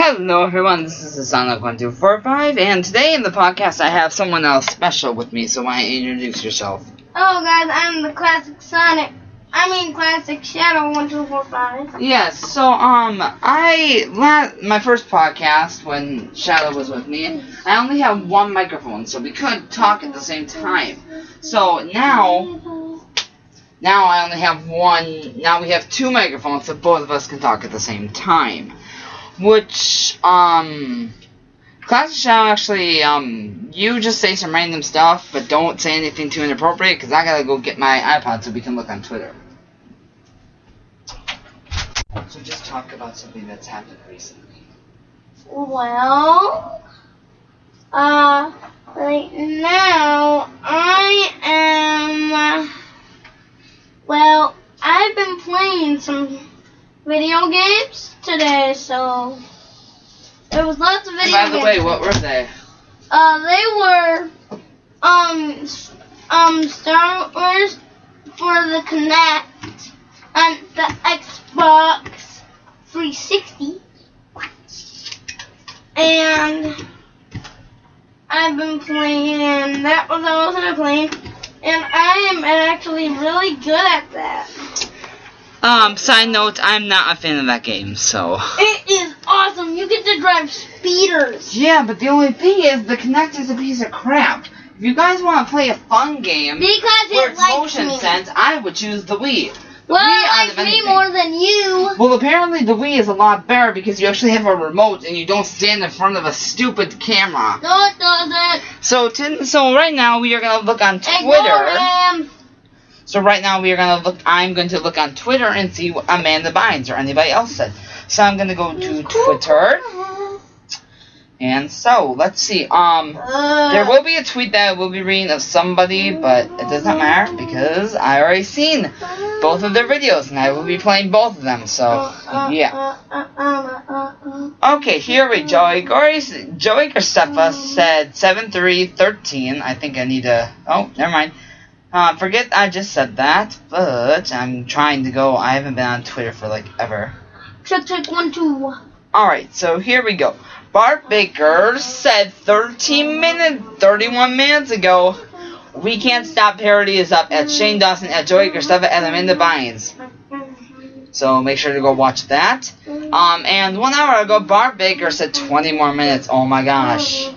Hello everyone, this is Sonic1245, and today in the podcast I have someone else special with me, so why don't you introduce yourself? Hello guys, I'm the Classic Shadow 1245. Yes, so my first podcast when Shadow was with me, I only had one microphone, so we couldn't talk at the same time. So now I only have one. Now we have two microphones, so both of us can talk at the same time. Which, Classic Shadow, actually, you just say some random stuff, but don't say anything too inappropriate, because I gotta go get my iPod so we can look on Twitter. So just talk about something that's happened recently. Well, right now, I've been playing some video games today, so there was lots of video games. By the way, what were they? They were, Star Wars for the Kinect and the Xbox 360, and I've been playing, that was all I've been playing, and I am actually really good at that. Side note, I'm not a fan of that game, so. It is awesome. You get to drive speeders. Yeah, but the only thing is, the Kinect is a piece of crap. If you guys want to play a fun game where it's motion sense, I would choose the Wii. Well, it likes me more than you. Well, apparently the Wii is a lot better because you actually have a remote and you don't stand in front of a stupid camera. No, it doesn't. So right now we are gonna look on Twitter. So right now I'm going to look on Twitter and see what Amanda Bynes or anybody else said. So I'm gonna go to Twitter. And so, let's see, there will be a tweet that I will be reading of somebody, but it does not matter because I already seen both of their videos and I will be playing both of them, so, yeah. Okay, here we go. Joey Garcefa said 7313. I think I need to, oh, never mind. Forget I just said that, but I'm trying to go. I haven't been on Twitter for like ever. Check 1 2. Alright, so here we go. Bart Baker said 31 minutes ago, We Can't Stop parody is up at Shane Dawson, at Joey Garcefa, and Amanda Bynes. So make sure to go watch that. And 1 hour ago, Bart Baker said 20 more minutes. Oh my gosh.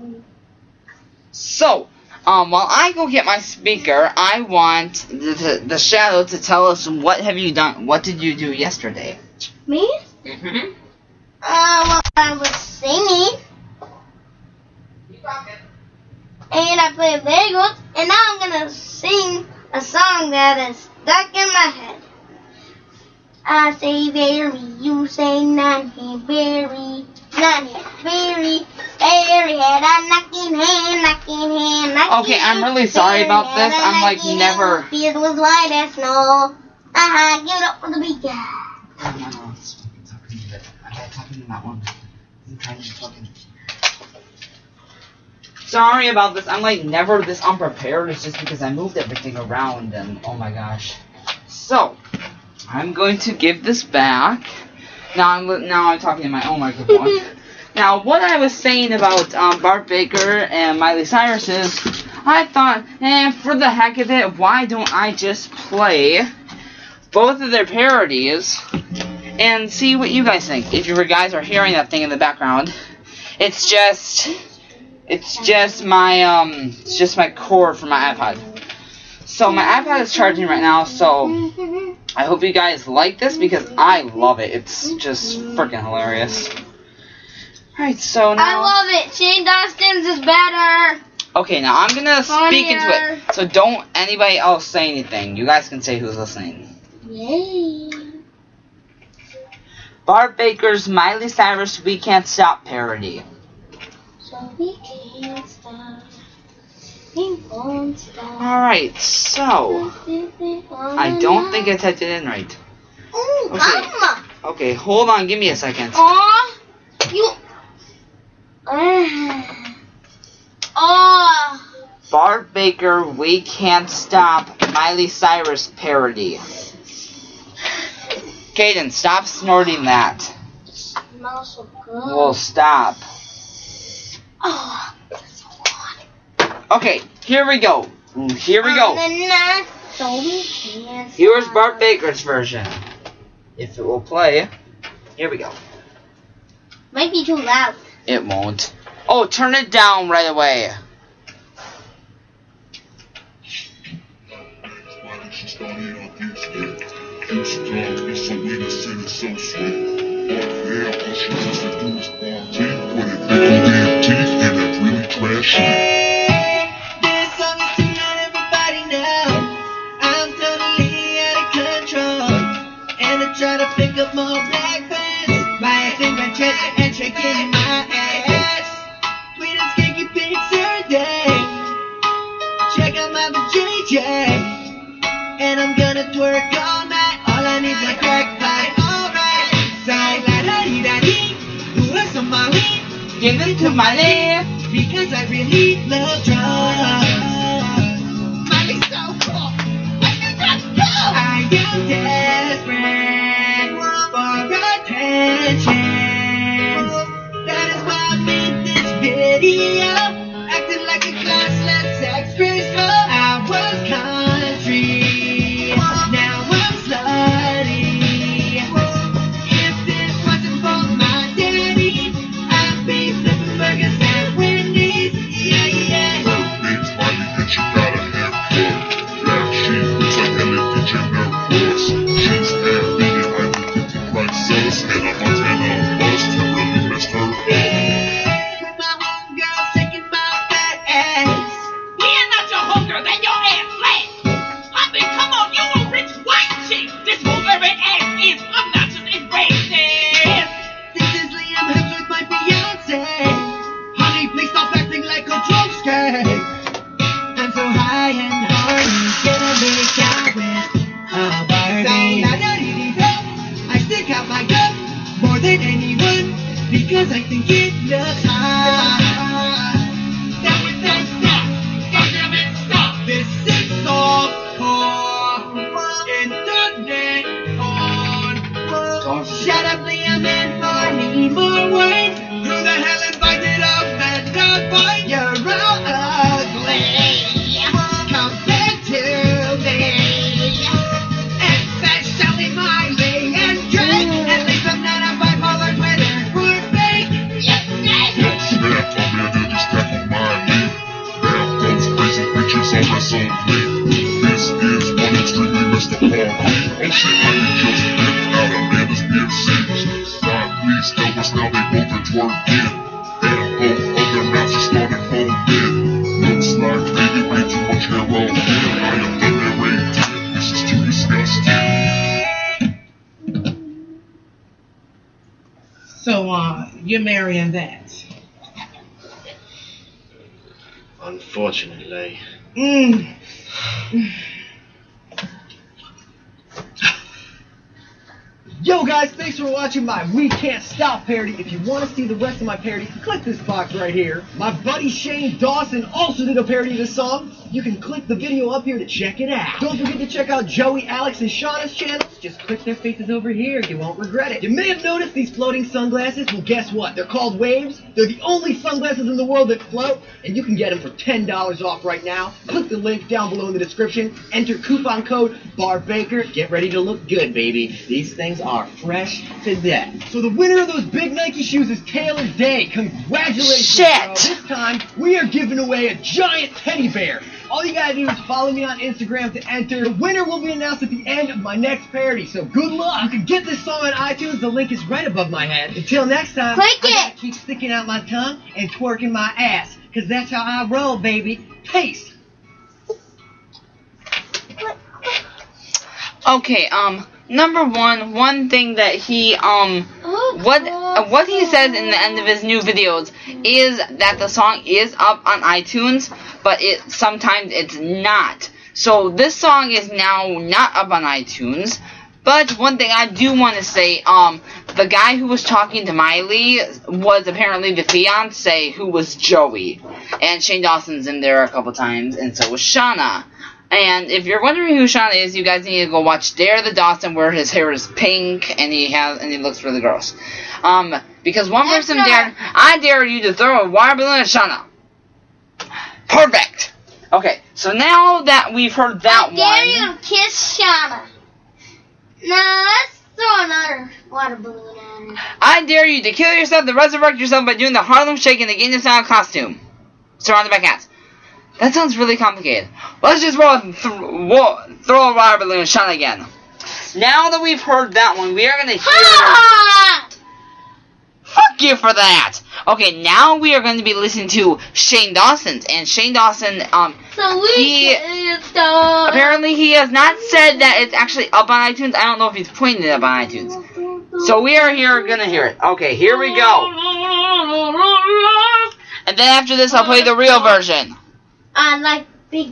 So, while I go get my speaker, I want the Shadow to tell us what have you done. What did you do yesterday? Me? Mm-hmm. Well, I was singing. And I played bagels. And now I'm going to sing a song that is stuck in my head. I say very, you say nanny, very, nanny, very, very head, I'm knocking hand, knocking hand, knocking. Okay, I'm really sorry about this. I'm like never. Field was white as snow. Give it up for the big guy. I'm talking to that one. I'm trying to fucking. Sorry about this. I'm like never this unprepared. It's just because I moved everything around and oh my gosh. So I'm going to give this back. Now I'm talking to my own microphone. Now what I was saying about Bart Baker and Miley Cyrus is I thought, for the heck of it, why don't I just play both of their parodies and see what you guys think. If you guys are hearing that thing in the background, it's just my cord for my iPod. So my iPod is charging right now, so I hope you guys like this because I love it. It's just freaking hilarious. Alright, so now I love it. Shane Dawson's is better. Okay, now I'm gonna speak into it. So don't anybody else say anything. You guys can say who's listening. Yay. Bart Baker's Miley Cyrus We Can't Stop parody. So we can't stop. We won't stop. Alright, so I don't think I typed it in right. Okay, hold on, give me a second. Aw, you. Bart Baker We Can't Stop Miley Cyrus parody. Caden, stop snorting that. smells so good. Well, stop. Oh, that's so hot. Okay, here we go. Here we go. Here's Bart Baker's version. If it will play. Here we go. Might be too loud. It won't. Oh, turn it down right away. Try to pick up more breakfast by thinking chest and shaking my ass. Tweet and skanky pics every day. Check out my JJ, and I'm gonna twerk all night. All I need's my crack pipe. Alright, so la da dee da dee, do us some Molly. Give it to Molly because I really love drugs. Molly's so cool. Where did that go? I am desperate. That is why I made this video, acting like a classless sex Christmas. I was country, now I'm slutty. If this wasn't for my daddy, I'd be flipping burgers at Wendy's. Yeah, yeah. Birthday's finally and she got a haircut. Yeah, she looks like Ellen DeGeneres. She's happy and I need to prices and a Montana bust to really messed her up. With my homegirl shaking my fat ass. We are not your hunger, then your ass flat. I mean, come on, you a rich white chick. This whole urban ass is obnoxious and racist. This is Liam Hemsworth, my fiance. Honey, please stop acting like a drugstore. I'm so high and horny, gonna make out with a Barbie. I stick out my gut more than anyone because I think it looks hot. Stop with that stop. Government stop. This is softcore internet porn. Shut up, Liam and Barney, more words. Who the hell invited a man to fight? You're all ugly compared to me. Especially Miley and Drake. At least I'm not a bipolar Twitter for fake. Yes, yes. Get snapped, I'm ready to stack on my knee. Damn, those crazy bitches all wrestle me. This is one extremely Mr. Party. Oh shit, I can just rip out Amanda's BFC. Stop, please tell us now they both are twerking. And both of their mouths are starting foaming. Looks like baby way too much heroin. I am underrated. This is too disgusting. So, you're marrying that? Unfortunately. Yo guys, thanks for watching my We Can't Stop parody. If you want to see the rest of my parodies, click this box right here. My buddy Shane Dawson also did a parody of this song. You can click the video up here to check it out. Don't forget to check out Joey, Alex, and Shauna's channels. Just click their faces over here. You won't regret it. You may have noticed these floating sunglasses. Well, guess what? They're called Waves. They're the only sunglasses in the world that float, and you can get them for $10 off right now. Click the link down below in the description. Enter coupon code BARBAKER. Get ready to look good, baby. These things are fresh to death. So the winner of those big Nike shoes is Taylor Day. Congratulations, Shit. bro. This time, we are giving away a giant teddy bear. All you gotta do is follow me on Instagram to enter. The winner will be announced at the end of my next parody, so good luck. You can get this song on iTunes. The link is right above my head. Until next time, Click I gotta it. keep sticking out my tongue and twerking my ass, because that's how I roll, baby. Peace. Okay, number one thing that he, what he says in the end of his new videos is that the song is up on iTunes, but sometimes it's not. So this song is now not up on iTunes. But one thing I do want to say, the guy who was talking to Miley was apparently the fiance who was Joey. And Shane Dawson's in there a couple times, and so was Shauna. And if you're wondering who Shauna is, you guys need to go watch Dare the Dawson, where his hair is pink and he looks really gross. Because one person dared, I dare you to throw a water balloon at Shauna. Perfect. Okay, so now that we've heard that one, I dare you to kiss Shauna. Now let's throw another water balloon at her. I dare you to kill yourself, to resurrect yourself by doing the Harlem Shake in the Gangnam Style costume, surrounded by cats. That sounds really complicated. Let's just throw a water balloon at Shauna again. Now that we've heard that one, we are going to hear... Fuck you for that! Okay, now we are going to be listening to Shane Dawson's. And Shane Dawson, apparently he has not said that it's actually up on iTunes. I don't know if he's putting it up on iTunes. So we are going to hear it. Okay, here we go. And then after this, I'll play the real version. I like big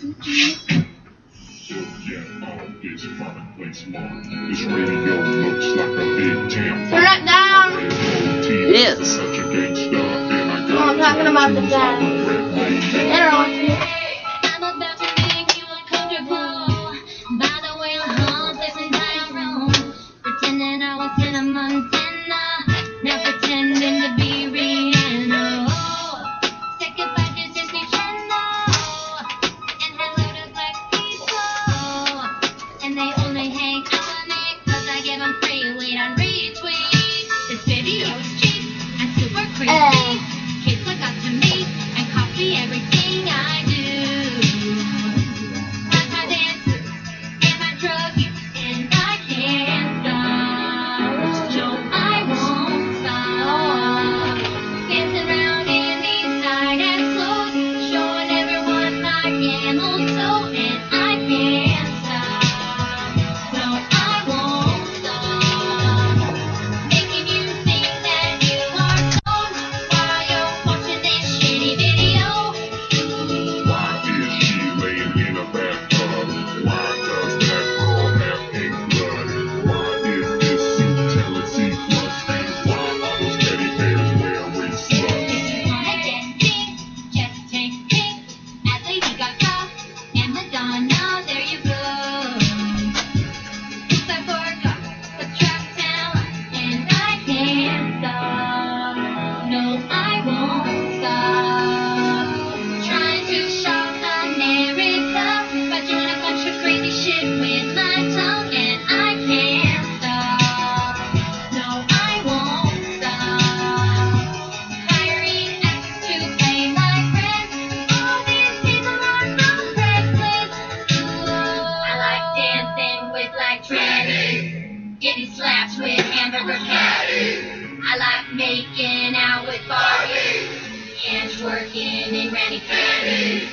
Turn it down. It is. Oh, I'm talking about the dad. I don't want to. I'm about to make you uncomfortable. By the way, I'm home, placing down room. Pretending I was in a Montana. Now pretending to be Rihanna. Say goodbye to Disney Channel. And hello to black people. And they only hang on me 'cause I give them free. Wait on retweet. This video's cheap and super creepy. Kids look up to me and copy everything I do. Like my dances and my drug use, and I can't stop. No, I won't stop. Dancing around in these tight ass clothes, showing everyone my camel toe, and I can't stop. No, I won't stop. Making you think that you are alone while you're watching this shitty video. Why is she laying in a bathtub? Why does that girl have pink blood? Why is this suit telling C-plus? And why are those teddy bears wearing sluts? If you wanna get pink, just take pink. At Lady Gaga and Madonna, there you go. Oops, I forgot the trap town, and I can't stop. No, I won't stop. Trying to shock America by doing a bunch of crazy shit with my tongue, and I can't stop. No, I won't stop. Hiring acts to play my friends. All these people are so reckless. I like dancing with black trannies, getting slapped with hamburger patties. I like making out with Barbies and twerking in granny panties.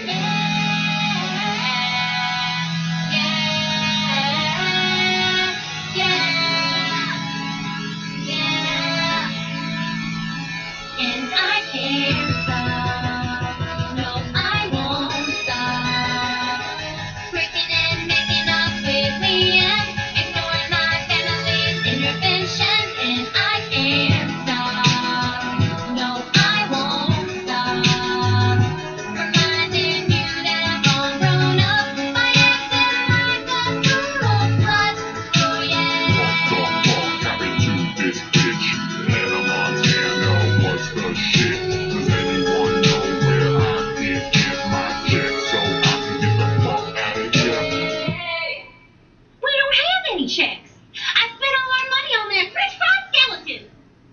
And I can't stop. No, I won't stop. Breaking and making up with Liam, ignoring my family's intervention, and I can't stop. No, I won't stop. Reminding you that I'm all grown up by acting like a total slut. Oh yeah. What the fuck happened to this bitch? Hannah Montana was the shit. Does anyone know where I did get my check so I can get the fuck out of here? We don't have any checks. I spent all our money on that French fry skeleton.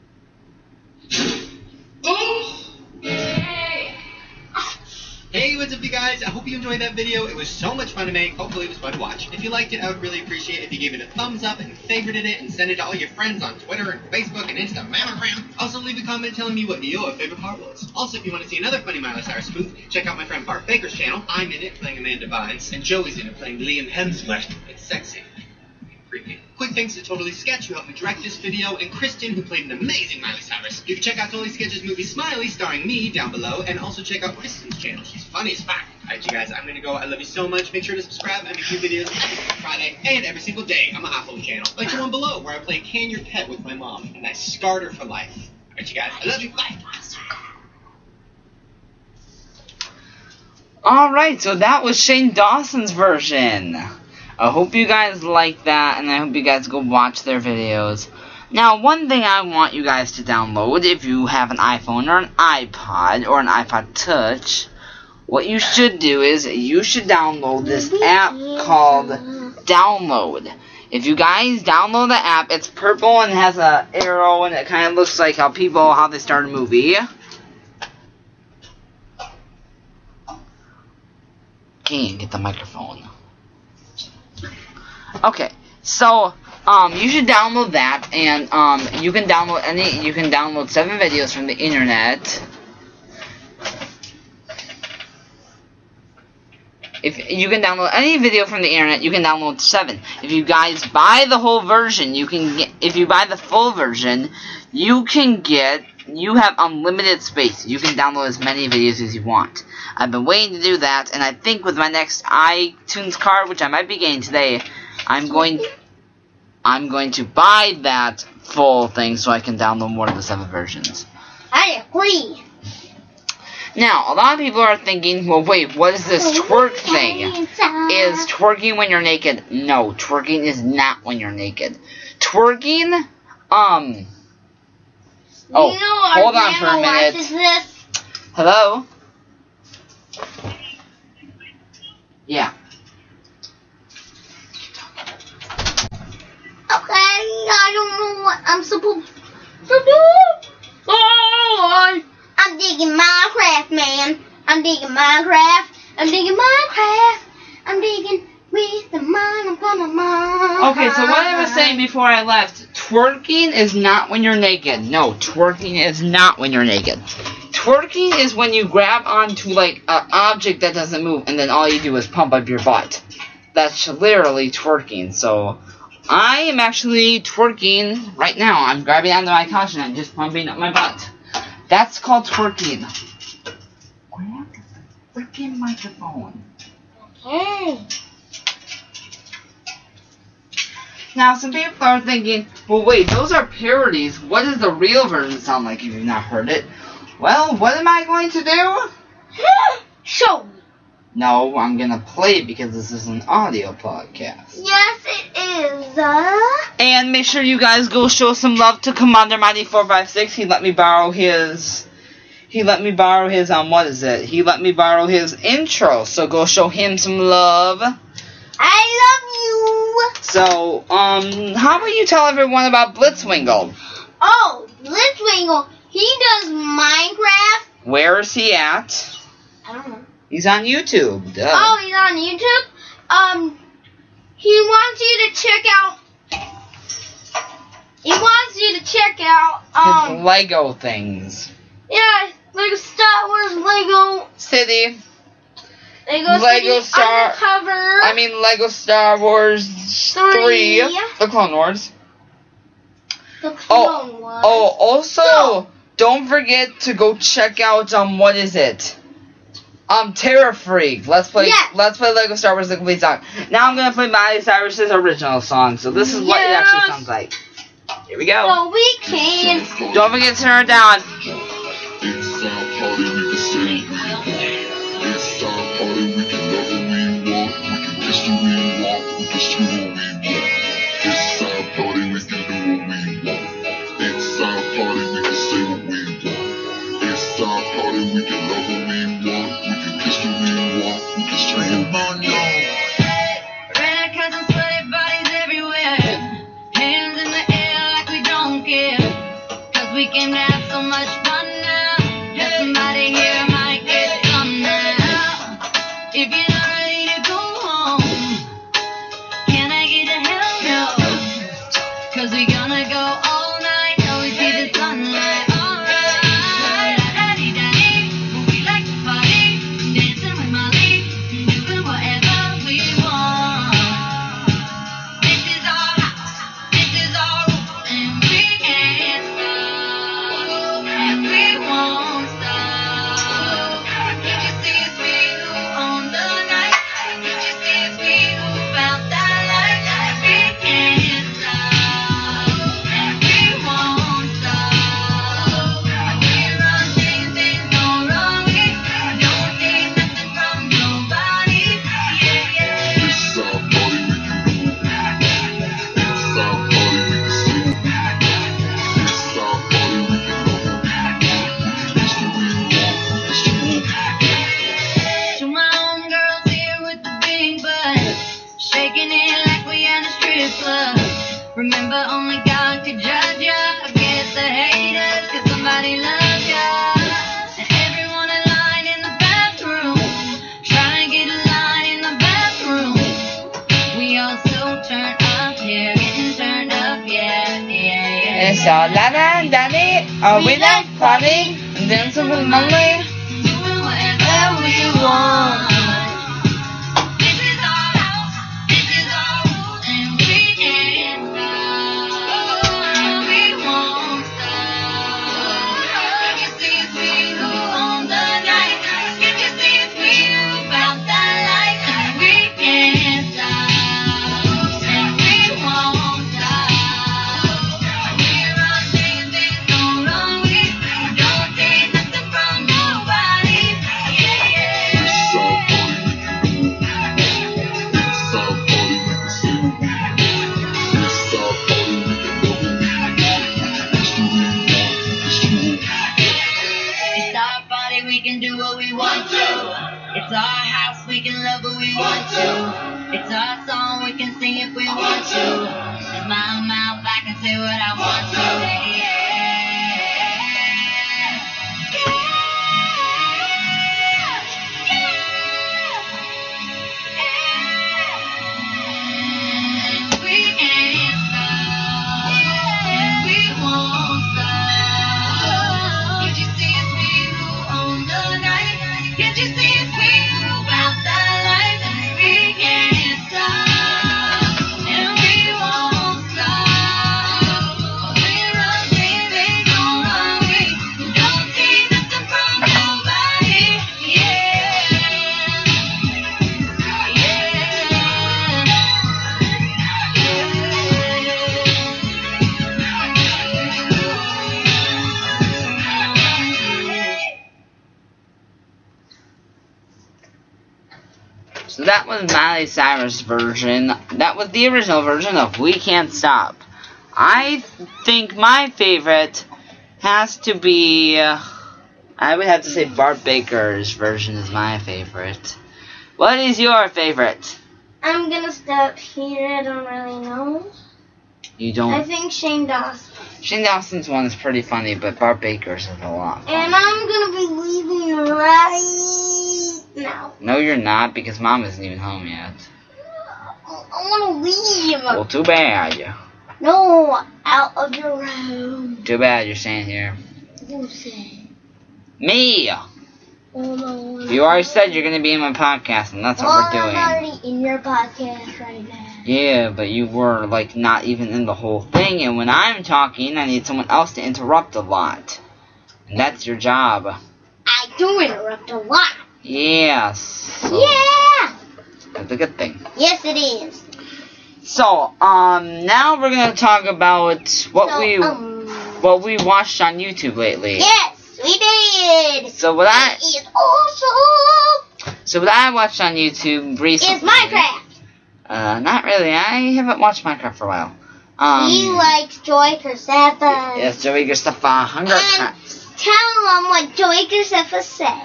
Hey, what's up, you guys? I hope you enjoyed that video. It was so much fun to make. Hopefully it was fun to watch. If you liked it, I would really appreciate it if you gave it a thumbs up and favorited it and sent it to all your friends on Twitter and Facebook and Instagram. Also, leave a comment telling me what your favorite part was. Also, if you want to see another funny Miley Cyrus spoof, check out my friend Bart Baker's channel. I'm in it playing Amanda Bynes, and Joey's in it playing Liam Hemsworth. It's sexy. Creepy. Quick thanks to Totally Sketch, who helped me direct this video, and Kristen, who played an amazing Miley Cyrus. You can check out Totally Sketch's movie Smiley, starring me, down below, and also check out Kristen's channel. She's funny as fuck. Alright, you guys, I'm gonna go. I love you so much. Make sure to subscribe. I make new videos every Friday and every single day on my iPhone channel. Like the one below, where I play Can Your Pet with my mom, and I scarred her for life. Alright, you guys, I love you. Bye. Alright, so that was Shane Dawson's version. I hope you guys like that, and I hope you guys go watch their videos. Now, one thing I want you guys to download, if you have an iPhone or an iPod or an iPod Touch, what you should do is you should download this app called Download. If you guys download the app, it's purple and has an arrow, and it kind of looks like how they start a movie. Can't get the microphone. Okay, so you should download that, and you can download 7 videos from the internet. If you can download any video from the internet, you can download 7. If you guys buy the whole version, if you buy the full version, you have unlimited space. You can download as many videos as you want. I've been waiting to do that, and I think with my next iTunes card, which I might be getting today, I'm going to buy that full thing so I can download more of the 7 versions. I agree. Now, a lot of people are thinking, well, wait, what is this twerk thing? Is twerking when you're naked? No, twerking is not when you're naked. Twerking, oh, hold on for a minute. This? Hello? Yeah. Okay, I don't know what I'm supposed to do. Oh, I'm digging Minecraft, man. I'm digging Minecraft. I'm digging Minecraft. I'm digging with the mine. I'm gonna mine. Okay, so what I was saying before I left, twerking is not when you're naked. No, twerking is not when you're naked. Twerking is when you grab onto, like, an object that doesn't move, and then all you do is pump up your butt. That's literally twerking, so I am actually twerking right now. I'm grabbing onto my couch and I'm just pumping up my butt. That's called twerking. Grab the freaking microphone. Okay. Now, some people are thinking, well, wait, those are parodies. What does the real version sound like if you've not heard it? Well, what am I going to do? Show me. No, I'm going to play it because this is an audio podcast. Yes, it is. And make sure you guys go show some love to Commander Mighty 456. He let me borrow his, what is it? He let me borrow his intro, so go show him some love. I love you. So, how about you tell everyone about Blitzwingle? Oh, Blitzwingle. He does Minecraft. Where is he at? I don't know. He's on YouTube. Duh. Oh, he's on YouTube. He wants you to check out. He wants you to check out. His Lego things. Yeah, Lego Star Wars, Lego City. Lego Star. Undercover. I mean Lego Star Wars 3. The Clone Wars. The Clone Wars. Oh, also, No. don't forget to go check out what is it? Terra Freak. Let's play Lego Star Wars the complete song. Now I'm gonna play Miley Cyrus's original song. So this is what it actually sounds like. Here we go. So we can. Don't forget to turn it down. It's our party, we can say what we want. It's our party, we can love what we want. We can kiss who we want, we can screw what we want. It's our party, we can do what we want. It's our party, we can say what we want. It's our party, we can love what we want. We can kiss who we want, we can screw what we want. Red cousins, sweaty bodies everywhere. Hands in the air like we don't care. 'Cause we came to have so much fun now. And somebody here might get some now. If you're not ready to go home, can I get a hell no? 'Cause we gonna go all night till we see the sunlight. Alright. Da-da-dee-da-dee. We like to party. Dancing with Molly. Doing whatever we want. This is our house. This is our rules. And we can't stop. And we won't stop. Can you see us feel on the night? kicking it like we in a strip club. Remember, only God could judge ya. Forget the haters, 'cause somebody loves ya. And everyone in line in the bathroom, trying to get a line in the bathroom. We all so turned up here, getting turned up, yeah, yeah, yeah. It's all la la daddy. Are we like party? Dancing with Molly. Doing whatever we want. This is our house, this is our rules, and we can't stop. And we won't stop. Can you see it's we who own the night? Can you see it's we who about that life? And we can't stop. And we won't stop. We run things, things don't run. We don't take nothing from nobody. Yeah, yeah. It's our party, we can do it. It's our party, we can sing. It's our party, we can love what we want. It's the we want, it's true. It's our party, we can do what we want to. It's our house, we can love what we want to. It's our song, we can sing if we want to. It's my mouth, I can say what I want to. We can't stop, and we won't stop. Can't you see it's we who own the night? Can't you see it's we who about that life? We can't stop, and we won't stop. We run things, they don't run. We don't take nothing from nobody. So that was Miley Cyrus' version. That was the original version of We Can't Stop. I think my favorite has to be, I would have to say Bart Baker's version is my favorite. What is your favorite? I'm gonna stop here. I don't really know. You I don't. think Shane Dawson. Shane Dawson's one is pretty funny, but Bart Baker's is a lot. And I'm gonna be leaving right now. No, you're not, because Mom isn't even home yet. I wanna leave. Well, too bad. No, out of your room. Too bad you're staying here. Who said? Me! Oh, no. You already said you're going to be in my podcast, and that's what we're I'm doing. already in your podcast right now. Yeah, but you were, like, not even in the whole thing, and when I'm talking, I need someone else to interrupt a lot. And that's your job. I do interrupt a lot. Yes. So Yeah. that's a good thing. Yes, it is. So, now we're going to talk about what we watched on YouTube lately. Yes, we did. So what I It is awesome. So what I watched on YouTube recently... It's Minecraft. Not really. I haven't watched Minecraft for a while. He likes Joy Kersefa. Yes, Joey Gustava, Hunger Cats. Tell them what Joy Kersefa said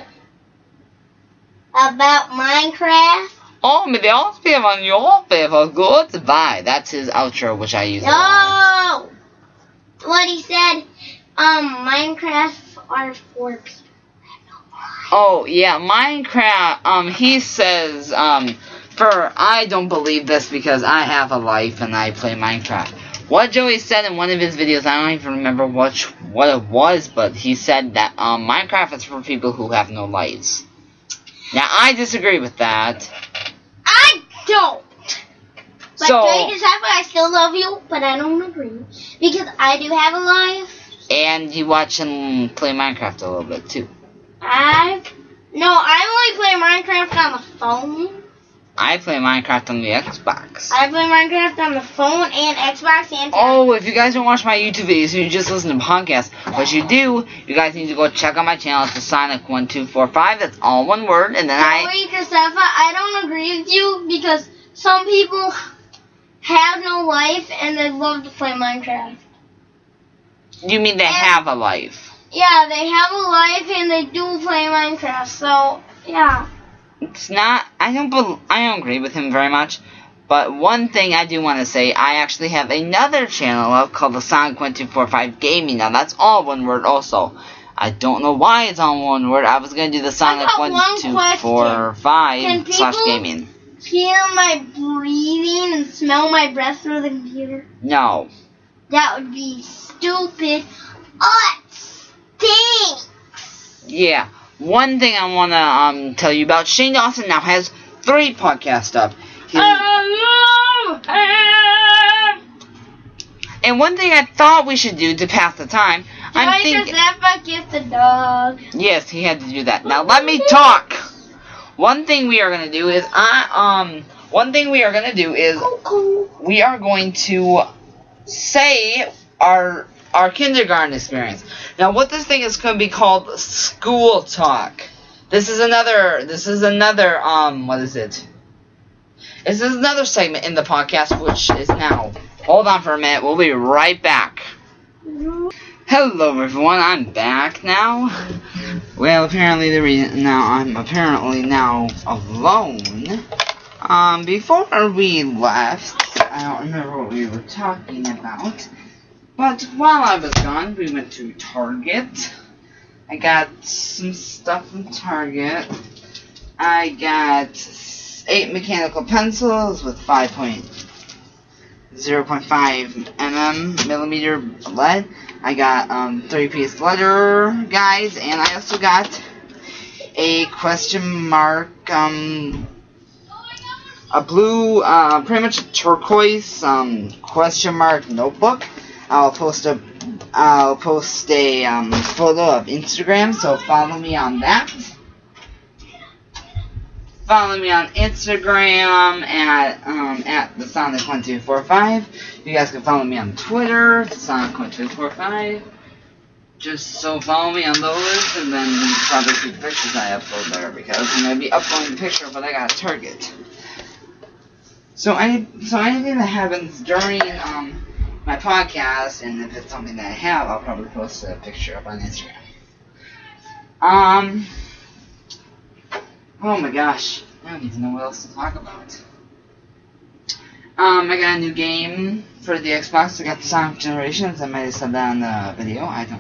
about Minecraft. Oh, may the odds be on your favor. Goodbye. That's his outro, which I use a lot. No. What he said, Minecraft are for people. Oh, yeah, Minecraft, he says, I don't believe this because I have a life and I play Minecraft. What Joey said in one of his videos, I don't even remember what it was, but he said that, Minecraft is for people who have no lives. Now, I disagree with that. I don't. But So- Joy Kersefa, I still love you, but I don't agree. Because I do have a life. And you watch him play Minecraft a little bit, too. I only play Minecraft on the phone. I play Minecraft on the Xbox. I play Minecraft on the phone and Xbox and Oh, if you guys don't watch my YouTube videos, you just listen to podcasts. What you do, you guys need to go check out my channel. It's Sonic1245. That's all one word. And then Joy Kersefa, I don't agree with you because some people have no life and they love to play Minecraft. You mean they have a life? Yeah, they have a life and they do play Minecraft. So yeah, It's not. I don't agree with him very much. But one thing I do want to say, I actually have another channel up called the Sonic1245 Gaming. Now that's all one word also. I don't know why it's all one word. I was going to do the Sonic1245/gaming. Hear my breathing and smell my breath through the computer? No. That would be stupid. Oh, it stinks. Yeah. One thing I want to tell you about, Shane Dawson now has 3 podcasts up. And one thing I thought we should do to pass the time, I'm thinking... Zephyr get the dog. Yes, he had to do that. Now let me talk. One thing we are gonna do is we are going to say our kindergarten experience. Now what this thing is gonna be called School Talk. This is another what is it? This is another segment in the podcast, which is now. Hold on for a minute. We'll be right back. Hello, everyone. I'm back now. Well, apparently I'm apparently now alone. Before we left, I don't remember what we were talking about. But while I was gone, we went to Target. I got some stuff from Target. I got 8 mechanical pencils with 0.5 millimeter lead. I got 3-piece letter guides, and I also got a question mark, a blue, pretty much turquoise question mark notebook. I'll post a photo of Instagram, so follow me on that. Follow me on Instagram at the Sonic1245. You guys can follow me on Twitter, Sonic1245. Just so follow me on those, and then probably see the pictures I upload there, because I'm gonna be uploading the picture, but I got a Target. So anything that happens during my podcast, and if it's something that I have, I'll probably post a picture up on Instagram. Oh my gosh, I don't even know what else to talk about. I got a new game for the Xbox. I got the Sonic Generations. I might have said that in the video. I don't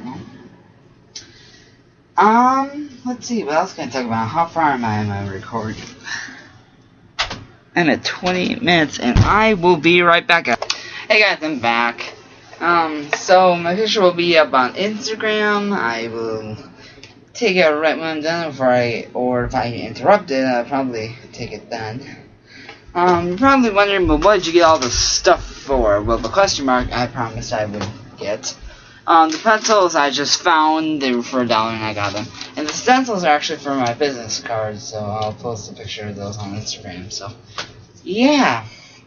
know. Let's see. What else can I talk about? How far am I in my recording? I'm at 20 minutes, and I will be right back. Hey guys, I'm back. So my picture will be up on Instagram. I will take it right when I'm done, or if I get interrupted, I'll probably take it then. You're probably wondering, well, what did you get all this stuff for? Well, the question mark I promised I would get. The pencils I just found, they were for $1 and I got them. And the stencils are actually for my business cards, so I'll post a picture of those on Instagram, so, yeah.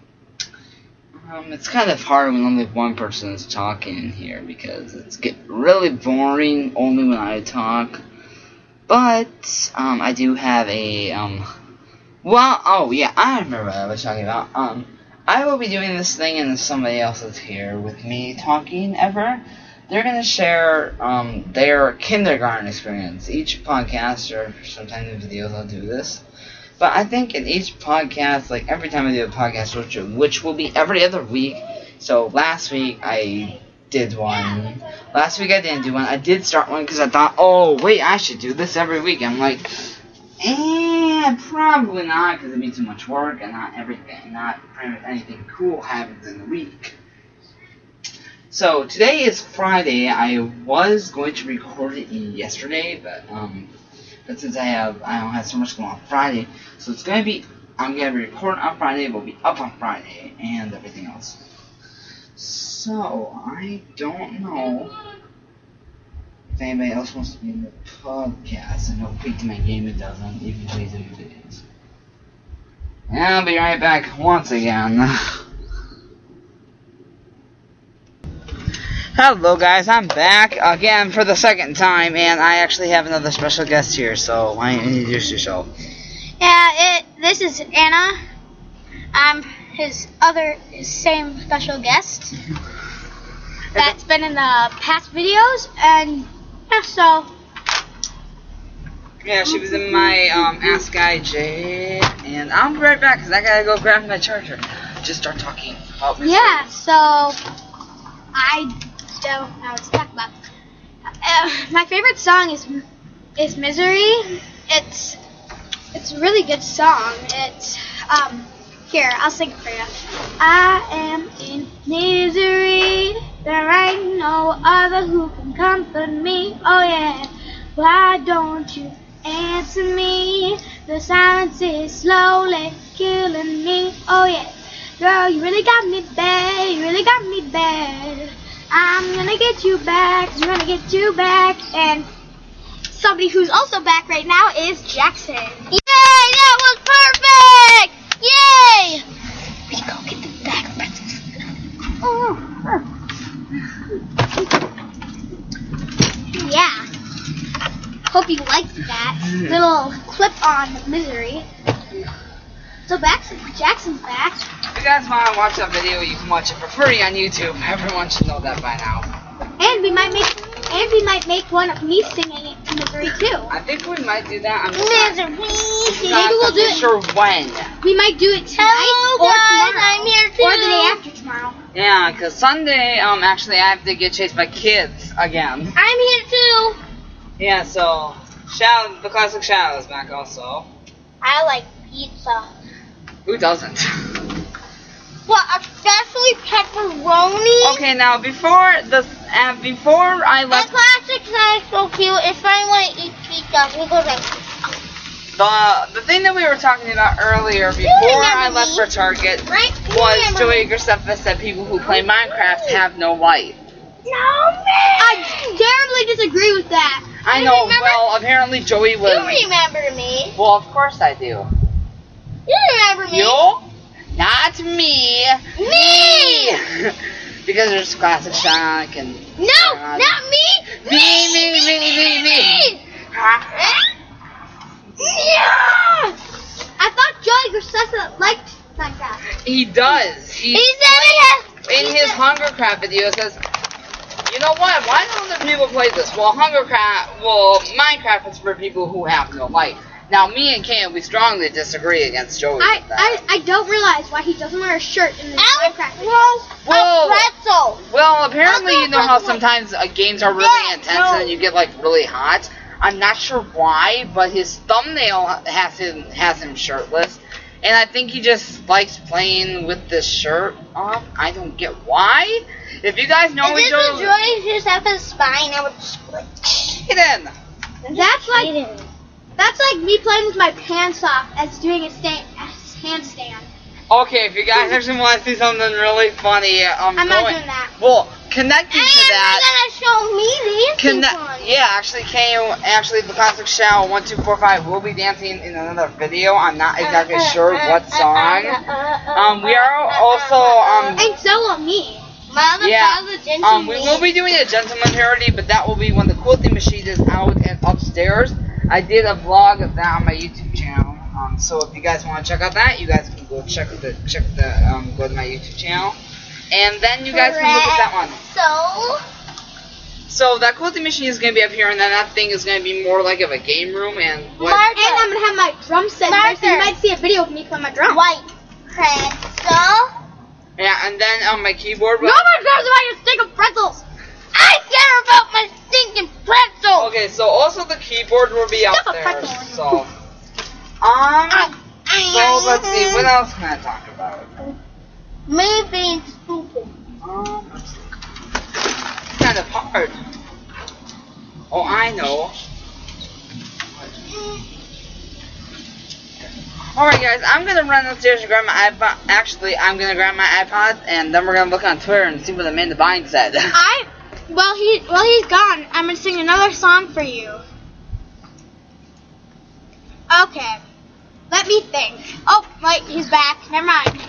It's kind of hard when only one person is talking here, because it's getting really boring only when I talk. But, I do have a, oh yeah, I remember what I was talking about. I will be doing this thing, and if somebody else is here with me talking ever, they're gonna share, their kindergarten experience. Each podcast, or sometimes in videos, I'll do this. But I think in each podcast, like every time I do a podcast, which will be every other week. So last week I did one. Last week I didn't do one. I did start one because I thought, oh wait, I should do this every week. I'm like, probably not, because it'd be too much work, and not pretty much anything cool happens in the week. So today is Friday. I was going to record it yesterday, but since I don't have so much going on Friday, so it's gonna be, I'm gonna be recording on Friday, it will be up on Friday, and everything else. So I don't know if anybody else wants to be in the podcast. I know Peak My Game doesn't, even though he's in the videos. And I'll be right back once again. Hello guys, I'm back again for the second time, and I actually have another special guest here, so why don't you introduce yourself? Yeah, this is Anna. I'm his same special guest that's been in the past videos, and yeah, so. Yeah, she was in my Ask Guy J, and I'll be right back because I gotta go grab my charger. just start talking about Yeah, so I don't know what to talk about. My favorite song is Misery. It's a really good song. It's here, I'll sing it for you. I am in misery. There ain't no other who can comfort me. Oh yeah. Why don't you answer me? The silence is slowly killing me. Oh yeah. Girl, you really got me bad. You really got me bad. I'm gonna get you back. I'm gonna get you back. And somebody who's also back right now is Jackson. Yay! That was perfect! Yay! We should go get the bag of pretzels. Yeah. Hope you liked that little clip on Misery. So Jackson's back. If you guys want to watch that video, you can watch it for free on YouTube. Everyone should know that by now. And we might make one of me singing Misery too. I think we might do that. I'm Misery. not Maybe we'll do it. sure when. We might do it tonight Hello, or guys, tomorrow. I'm here too. Or the day after tomorrow. Yeah, because Sunday, actually, I have to get chased by kids again. I'm here too. Yeah, so Shadow, the classic Shadow is back also. I like pizza. Who doesn't? Well, especially pepperoni. Okay, now before I The left, classic is so cute. If I want to eat pizza, we go to. the thing that we were talking about earlier before I remember left me? for Target Right? was Joey Graceffa said people who play Minecraft have no life. No, man. I terribly disagree with that. I You know. remember? Well, apparently Joey was. You remember me? Well, of course I do. You remember me? You? Not me. Me! Because there's classic Sonic and. No, not me. Me. Yeah. I thought Joey Graceffa liked Minecraft. He does. He said it. In his Hungercraft video says, you know what? Why don't other people play this? Well, Minecraft is for people who have no life. Now, me and Cam, we strongly disagree against Joey with that. I don't realize why he doesn't wear a shirt in this Minecraft video. Well, A pretzel. Well, apparently you know how That's sometimes games are really intense and then you get like really hot. I'm not sure why, but his thumbnail has him shirtless, and I think he just likes playing with this shirt off. I don't get why. If you guys know If each this was other, Joey Graceffa's spine, I would split. get in. That's like me playing with my pants off as doing a handstand. Okay, if you guys actually want to see something really funny, I'm not doing that. Well, connecting to that. You're gonna show me the dancing one. Yeah, actually, the classic Shao 1245 will be dancing in another video. I'm not exactly sure what song. We are also And so will me. My other brother, we gentleman. will be doing a gentleman parody, but that will be when the quilting machine is out and upstairs. I did a vlog of that on my YouTube channel. So if you guys want to check out that, you guys can go go to my YouTube channel, and then you guys can look at that one. So that quilting machine is going to be up here, and then that thing is going to be more like of a game room, and what? And I'm gonna have my drum set there, so you might see a video of me playing my drum. White pretzel. Yeah, and then on my keyboard. No one cares about your stick of pretzels. I care about my stinking pretzel. Okay, so also the keyboard will be out Stuff a there. pretzel in So, so let's see, what else can I talk about? Me being stupid. Let's see. It's kind of hard. Oh, I know. Alright guys, I'm gonna run upstairs and grab my iPod. Actually, I'm gonna grab my iPod, and then we're gonna look on Twitter and see what Amanda Bynes said. While he's gone, I'm gonna sing another song for you. Okay. Let me think. Oh, wait, he's back. Never mind.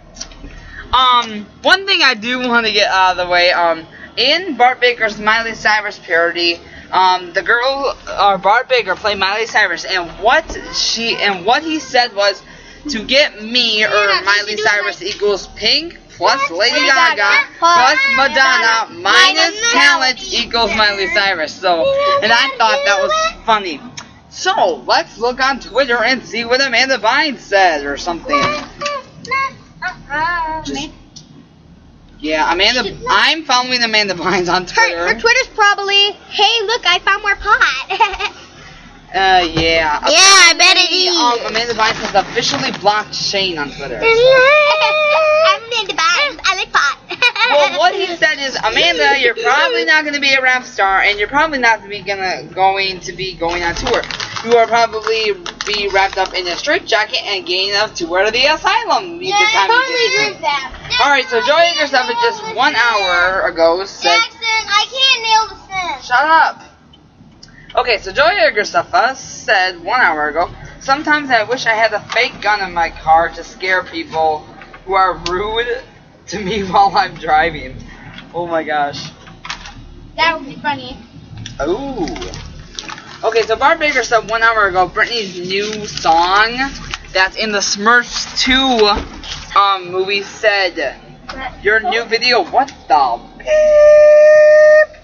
One thing I do want to get out of the way, in Bart Baker's Miley Cyrus parody, the girl, Bart Baker played Miley Cyrus, and what he said was, to get me, or Miley Cyrus equals Pink, plus Lady Gaga, plus Madonna, minus talent equals Miley Cyrus. So, and I thought that was funny. So, let's look on Twitter and see what Amanda Bynes said, or something. Just- Yeah, Amanda. I'm following Amanda Bynes on Twitter. Her Twitter's probably, hey, look, I found more pot. Yeah. Yeah, I bet it is. Amanda Bynes has officially blocked Shane on Twitter. I'm Amanda Bynes. I like pot. Well, what he said is, Amanda, you're probably not going to be a rap star, and you're probably not going to be going on tour. You will probably be wrapped up in a straitjacket and getting a tour to the asylum. Yeah, I totally agree with that. Alright, so Joey Yourself just 1 hour ago said... Jackson, I can't nail the sentence. Shut up! Okay, so Joey Yourself said 1 hour ago, sometimes I wish I had a fake gun in my car to scare people who are rude to me while I'm driving. Oh my gosh. That would be funny. Ooh. Okay, so Barb Baker said 1 hour ago, Britney's new song that's in the Smurfs 2 movie said, your new video, what the beep?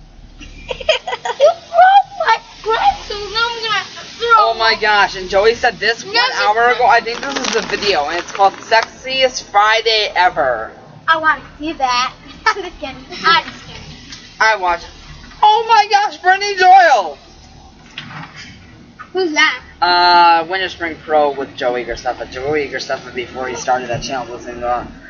Oh my gosh, and Joey said this 1 hour ago, I think this is the video, and it's called Sexiest Friday Ever. I want to see that. I'm just kidding. I'm just kidding. I watched. Oh my gosh, Brittany Doyle! Who's that? Winter Spring Pro with Joey Gersteffa. Joey Gersteffa, before he started that channel, was in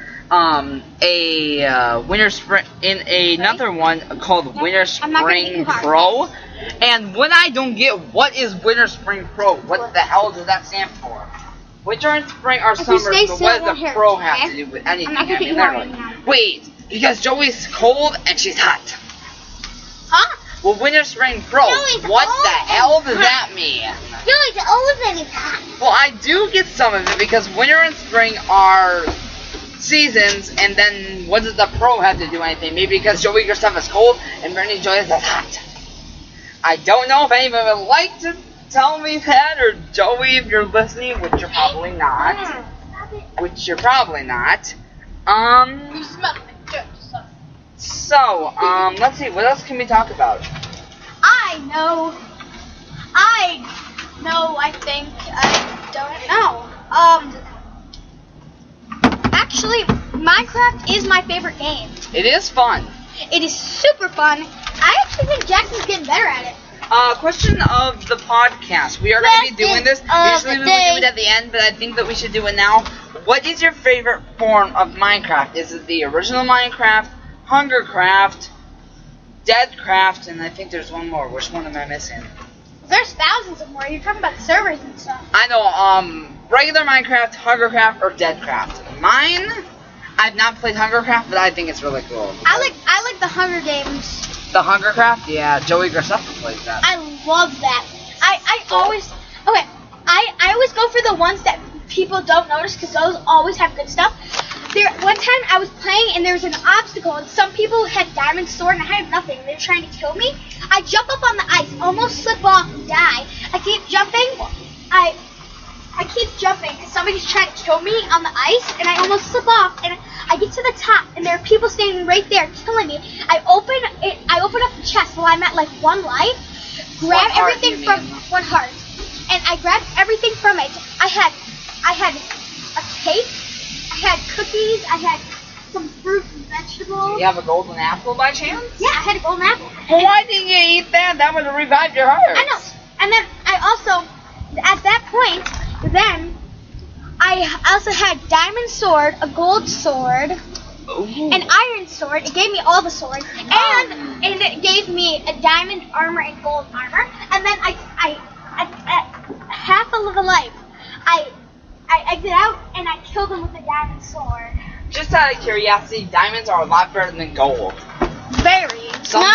Winter Spring, in another one called Winter Spring Pro. And when I don't get what is Winter Spring Pro, what the hell does that stand for? Winter and spring are summer, but what does the pro have to do with anything? I mean, literally. Wait, because Joey's cold and she's hot. Huh? Well, Winter Spring Pro, what the hell does that mean? Joey's old and he's hot. Well, I do get some of it because winter and spring are seasons, and then what does the pro have to do with anything? Maybe because Joey Gersteffa is cold and Brittany Joy is hot. I don't know if anyone would like to tell me that, or Joey, if you're listening, which you're probably not. Which you're probably not. You smell like dirt. So, let's see, what else can we talk about? I think. I don't know. Actually, Minecraft is my favorite game. It is fun. It is super fun. I actually think Jackson's getting better at it. Question of the podcast. We are going to be doing this. Usually we would do it at the end, but I think that we should do it now. What is your favorite form of Minecraft? Is it the original Minecraft, Hungercraft, Deadcraft, and I think there's one more. Which one am I missing? There's thousands of more. You're talking about servers and stuff. I know, regular Minecraft, Hungercraft, or Deadcraft. Mine, I've not played Hungercraft, but I think it's really cool. I like the Hunger Games. The Hungercraft? Yeah, Joey Gersteffa plays that. I love that. I always go for the ones that people don't notice because those always have good stuff. One time I was playing and there was an obstacle and some people had diamond sword and I had nothing. They were trying to kill me. I jump up on the ice, almost slip off and die. I keep jumping. I keep jumping because somebody's trying to kill me on the ice and I almost slip off and I get to the top and there are people standing right there killing me. I open up the chest while I'm at like 1 life, grab everything from 1 heart, and I grabbed everything from it. I had a cake, I had cookies, I had some fruit and vegetables. You have a golden apple by chance? Yeah, I had a golden apple. Why didn't you eat that? That would have revived your heart. I know. And then I also, at that point, then I also had diamond sword, a gold sword, an iron sword. It gave me all the swords, and it gave me a diamond armor and gold armor. And then I at half a little life, I exit out and I killed him with a diamond sword. Just out of curiosity, diamonds are a lot better than gold. Very.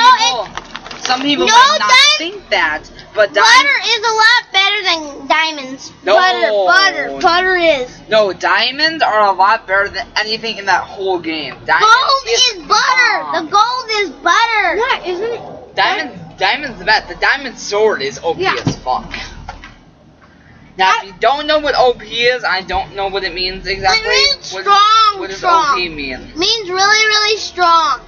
Some people might not think that, but butter is a lot better than diamonds. No. Butter is. No, diamonds are a lot better than anything in that whole game. Gold is butter. The gold is butter. Yeah, isn't it? Diamond's the best. The diamond sword is OP as fuck. Now, if you don't know what OP is, I don't know what it means exactly. It means strong. What does strong. OP mean? Means really, really strong.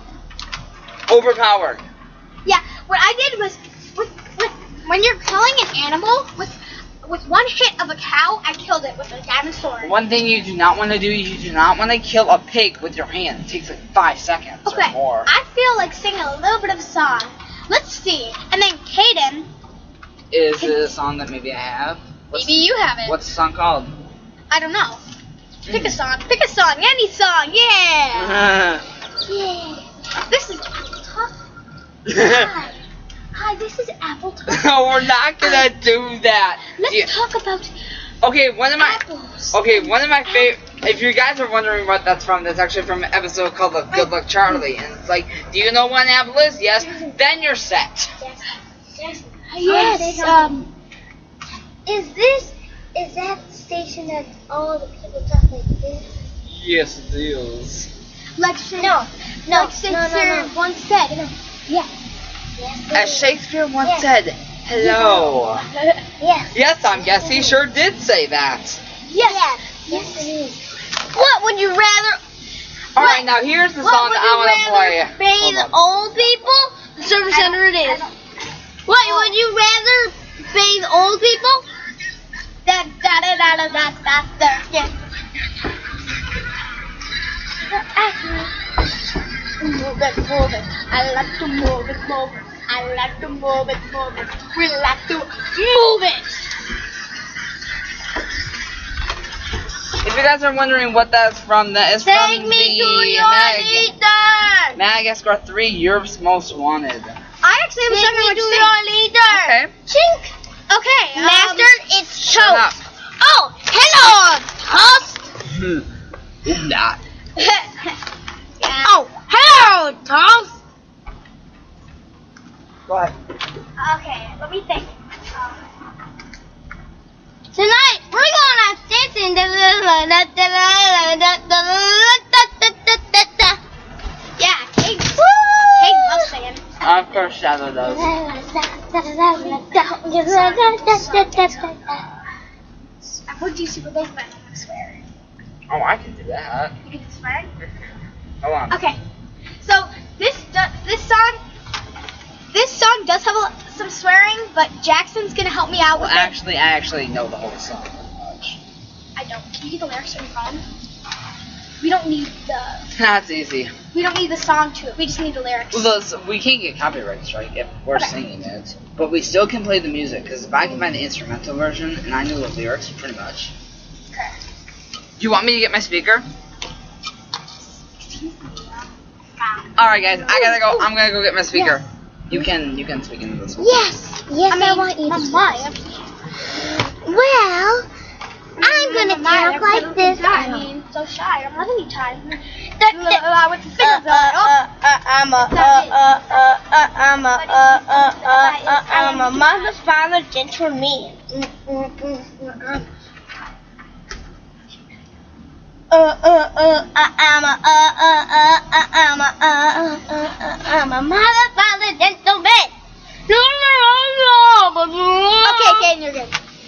Overpowered. Yeah, what I did was, when you're killing an animal, with one hit of a cow, I killed it with a diamond sword. One thing you do not want to do, you do not want to kill a pig with your hand. It takes like 5 seconds or Okay, more. I feel like singing a little bit of a song. Let's see. And then Caden, Is it a song that maybe I have? maybe you have it. What's the song called? I don't know. Pick a song. Pick a song. Any song. Yeah. Yeah. This is Apple Talk. Hi. Hi, this is Apple Talk. No, we're not gonna do that. Let's Yeah. talk about Okay, one of my apples. favorite. If you guys are wondering what that's from, that's actually from an episode called "The Good Luck Charlie," and it's like, do you know what an apple is? Yes. Then you're set. Yes. Is that station that all the people talk like this? Yes, it is. Like Shakespeare once said. Yeah. As Shakespeare once said, "Hello." Yes. Yes, I guess he sure did say that. Yes. Yes, it is. What would you rather? All right, now here's the song that I want to play. Bathe old people? The service center it is. What would you rather bathe old people? Da da da da da da da. Yeah. Move it, move it. I like to move it, move it. I like to move it, move it. We like to move it. If you guys are wondering what that's from, that is Take from me to the your leader. Madagascar 3, Europe's Most Wanted. I actually am Take me talking to about your leader. Okay. Chink. Okay, Master, it's Shut up. toast. Oh, hello, toast. Ooh, not. Yeah. Oh, hello, toast. Go ahead. Okay, let me think. Tonight we're gonna dance in the Yeah, Kate loves singing. Of course, Shadow does. I heard you super bass, but I swear. Oh, I can do that. You can swear? Hold on. Okay, so this song does have some swearing, but Jackson's gonna help me out Well, with it. actually, I actually know the whole song pretty much. I don't. Can you get the lyrics on your phone? We don't need That's easy. the song to it. We just need the lyrics. Well, we can't get copyright strike if we're Okay. singing it, but we still can play the music, because if I can find the instrumental version and I know the lyrics pretty much. Okay. Do you want me to get my speaker? Alright guys, I gotta go. I'm gonna go get my speaker. You can speak into this one. Yes, yes, I want you to. Well, I'm gonna talk like this. I mean, so shy. I'm letting you time. With the fingers I'm a mother's father, gentle me. I'm a mother, father, gentleman. Okay, Kaden, you're good.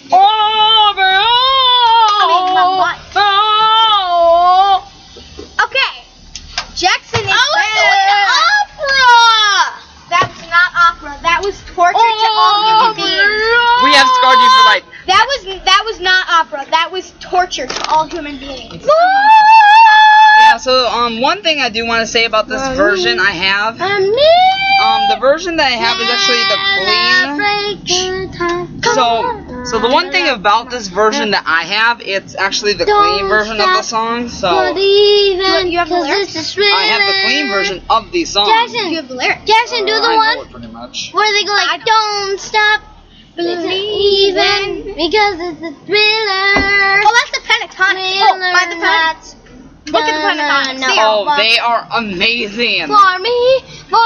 Okay. Jackson is opera. That was not opera. That was torture to all human beings. We have scarred you for life. That was not opera. That was torture to all human beings. Yeah, so one thing I do want to say about this version I have, the version that I have is actually the clean. So the one thing about this version that I have, it's actually the clean version of the song. So You have the lyrics? I have the clean version of the song. Jackson, You have the lyrics. Jackson, do the I one know it pretty much. where they go like, don't stop believing because it's a thriller. Oh, that's the Pentatonics. Oh, by the Pentatonics. Look at the Pentatonics. See 'em. Oh, they are amazing. For me.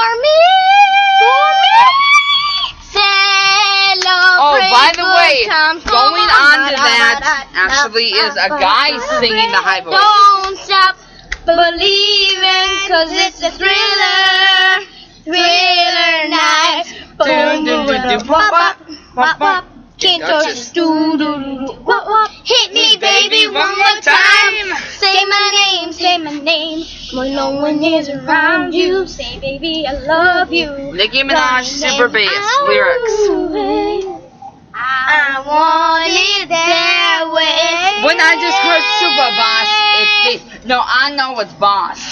Celebrate Oh, by the way, good times. going on to that actually is a guy singing the high voice. Don't stop believing, cause it's a thriller night. Dun, dun, dun, dun, wop, wop, wop, wop. Can't Gotcha. touch this. Hit me, baby, one more time. Say my name, say my name. When no one is around you, say, baby, I love you. Nicki Minaj, Super Bass lyrics. I want it that way. When I just heard Super Boss, it's this. No, I know what's Boss.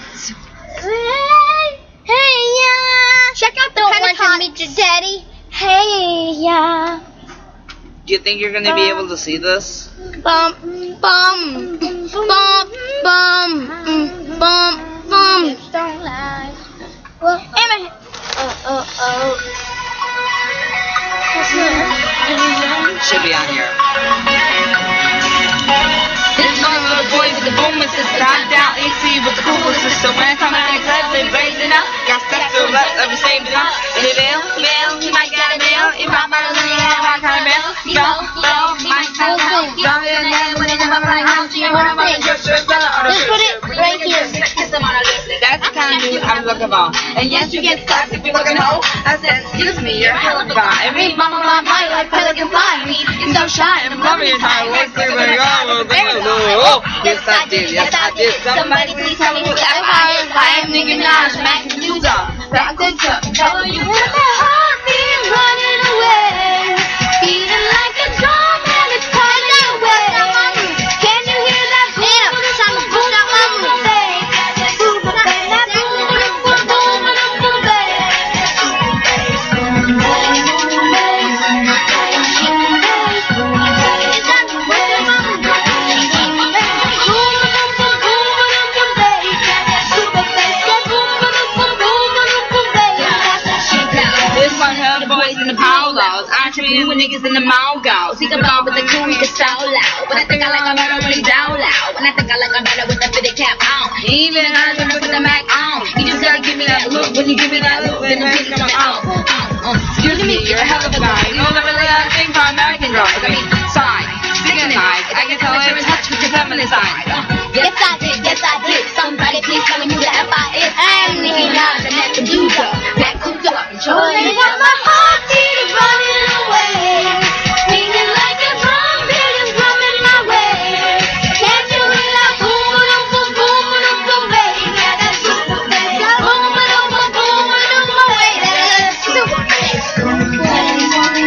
Hey, yeah. Check out the Don't want Pentatonics. to meet your daddy. Hey, yeah. Do you think you're gonna be able to see this? Bum, bum, bum, bum, bum. Don't lie. Emma. Should be on here. This is one of the boys with the boom system. Top down AC with the cool system. When I come out, I'm blazing up. Got stuff to let every same time. In the mail, you might get a mail. If I'm out of the I kind of mail. Go, my style. Go in there when it's about my house. You want to buy your shirt. Just put it right here. That's the kind of news I'm looking for. And yes, you get stuck if you're looking hoe. I said, excuse me, you're a hell of a guy. And me, mama, my mind like pelican fly. Me, you're so shy. I'm loving your time. What's the way oh, yes I did, yes I did. Somebody please tell me who I am Nicki Minaj, Mac and Duda. Back to tell you what the heartbeat running away. Feeling like a drum and it's running away. Can you hear that boom? Boom, boom, boom, babe. Boom, boom, that boom, boom, boom, boom, boom, when niggas in the mall go. See the ball with the crew, you can so loud. When I think I like I'm better, really down loud. When I think I like I'm better with the fitted cap on. Even I remember with the Mac on. You just gotta give me that look. When you give me that look, then the bitch coming on. Excuse me, you're a hell of a guy. You know that really I think for American girls. I mean, side, signify. I can tell every touch with your feminine side. Yes I did, yes I did. Somebody please tell me who the F I is. I'm Nicki Minaj and that's the Duda. That cooked up and Charlie got my heart beat running away. Feeling like a drum beat is drumming my way. Can't you hear that boom, boom, boom, boom, boom, boom, baby? Yeah, that's super bass. Boom, boom, boom, boom, boom, my way. That's super bass.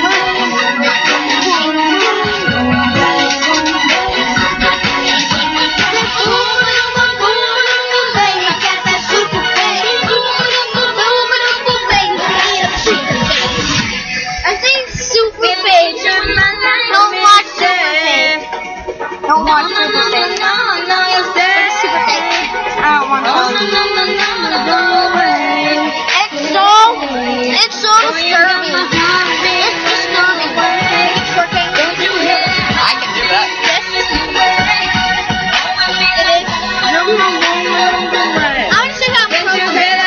It's so disturbing. It's disturbing. It's working. I can do that. I want to sing out pro.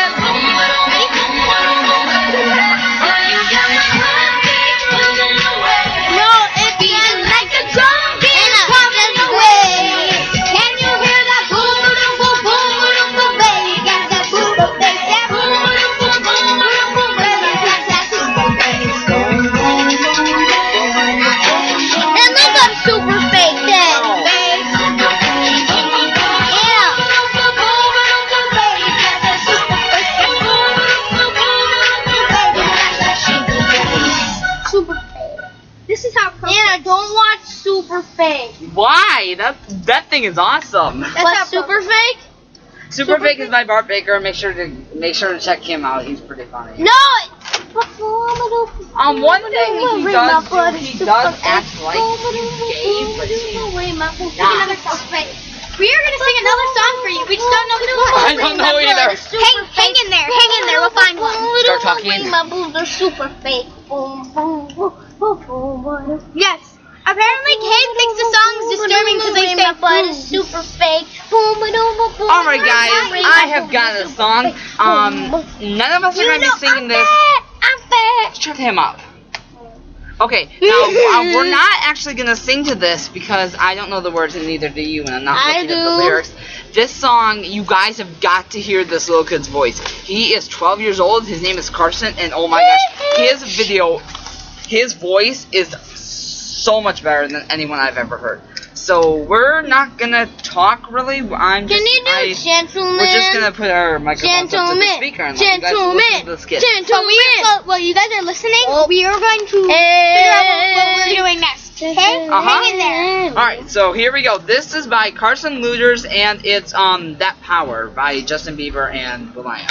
No, it feels like a drum beat coming away. Can you hear that boom, boom, boom, boom, boom, boom, baby? Got that boom, boom, baby. That boom, boom, boom, boom, boom, boom, baby. Got that super bass. And look up super fake then. This is how pro Anna, don't watch Super Fake. Why? That thing is awesome. What's Super Fake? Super Fake is by Bart Baker. Make sure to check him out. He's pretty funny. No! One thing he does act like he's gay, but he's not. We are gonna sing another song for you. We just don't know the I don't know either. Hang in there. We'll find one. Start talking. My boobs are super fake. Boom, boom, boom, boom, boom. Yes. Apparently, Kate thinks the song's disturbing because they say my butt is super fake. Boom, boom, boom, boom. Alright guys, I have got a song. None of us are going to be singing this. I'm fat. Shut him up. Okay, now we're not actually going to sing to this because I don't know the words and neither do you, and I'm not looking at the lyrics. This song, you guys have got to hear this little kid's voice. He is 12 years old, his name is Carson, and oh my gosh, his voice is so much better than anyone I've ever heard. So we're not gonna talk really. Can you do gentleman? We're just gonna put our microphones up to the speaker and let you guys listen to the skit. While you guys are listening, we are going to figure out what we're doing next. Okay? Hang in there. Alright, so here we go. This is by Carson Looters, and it's That Power by Justin Bieber and Will.i.am.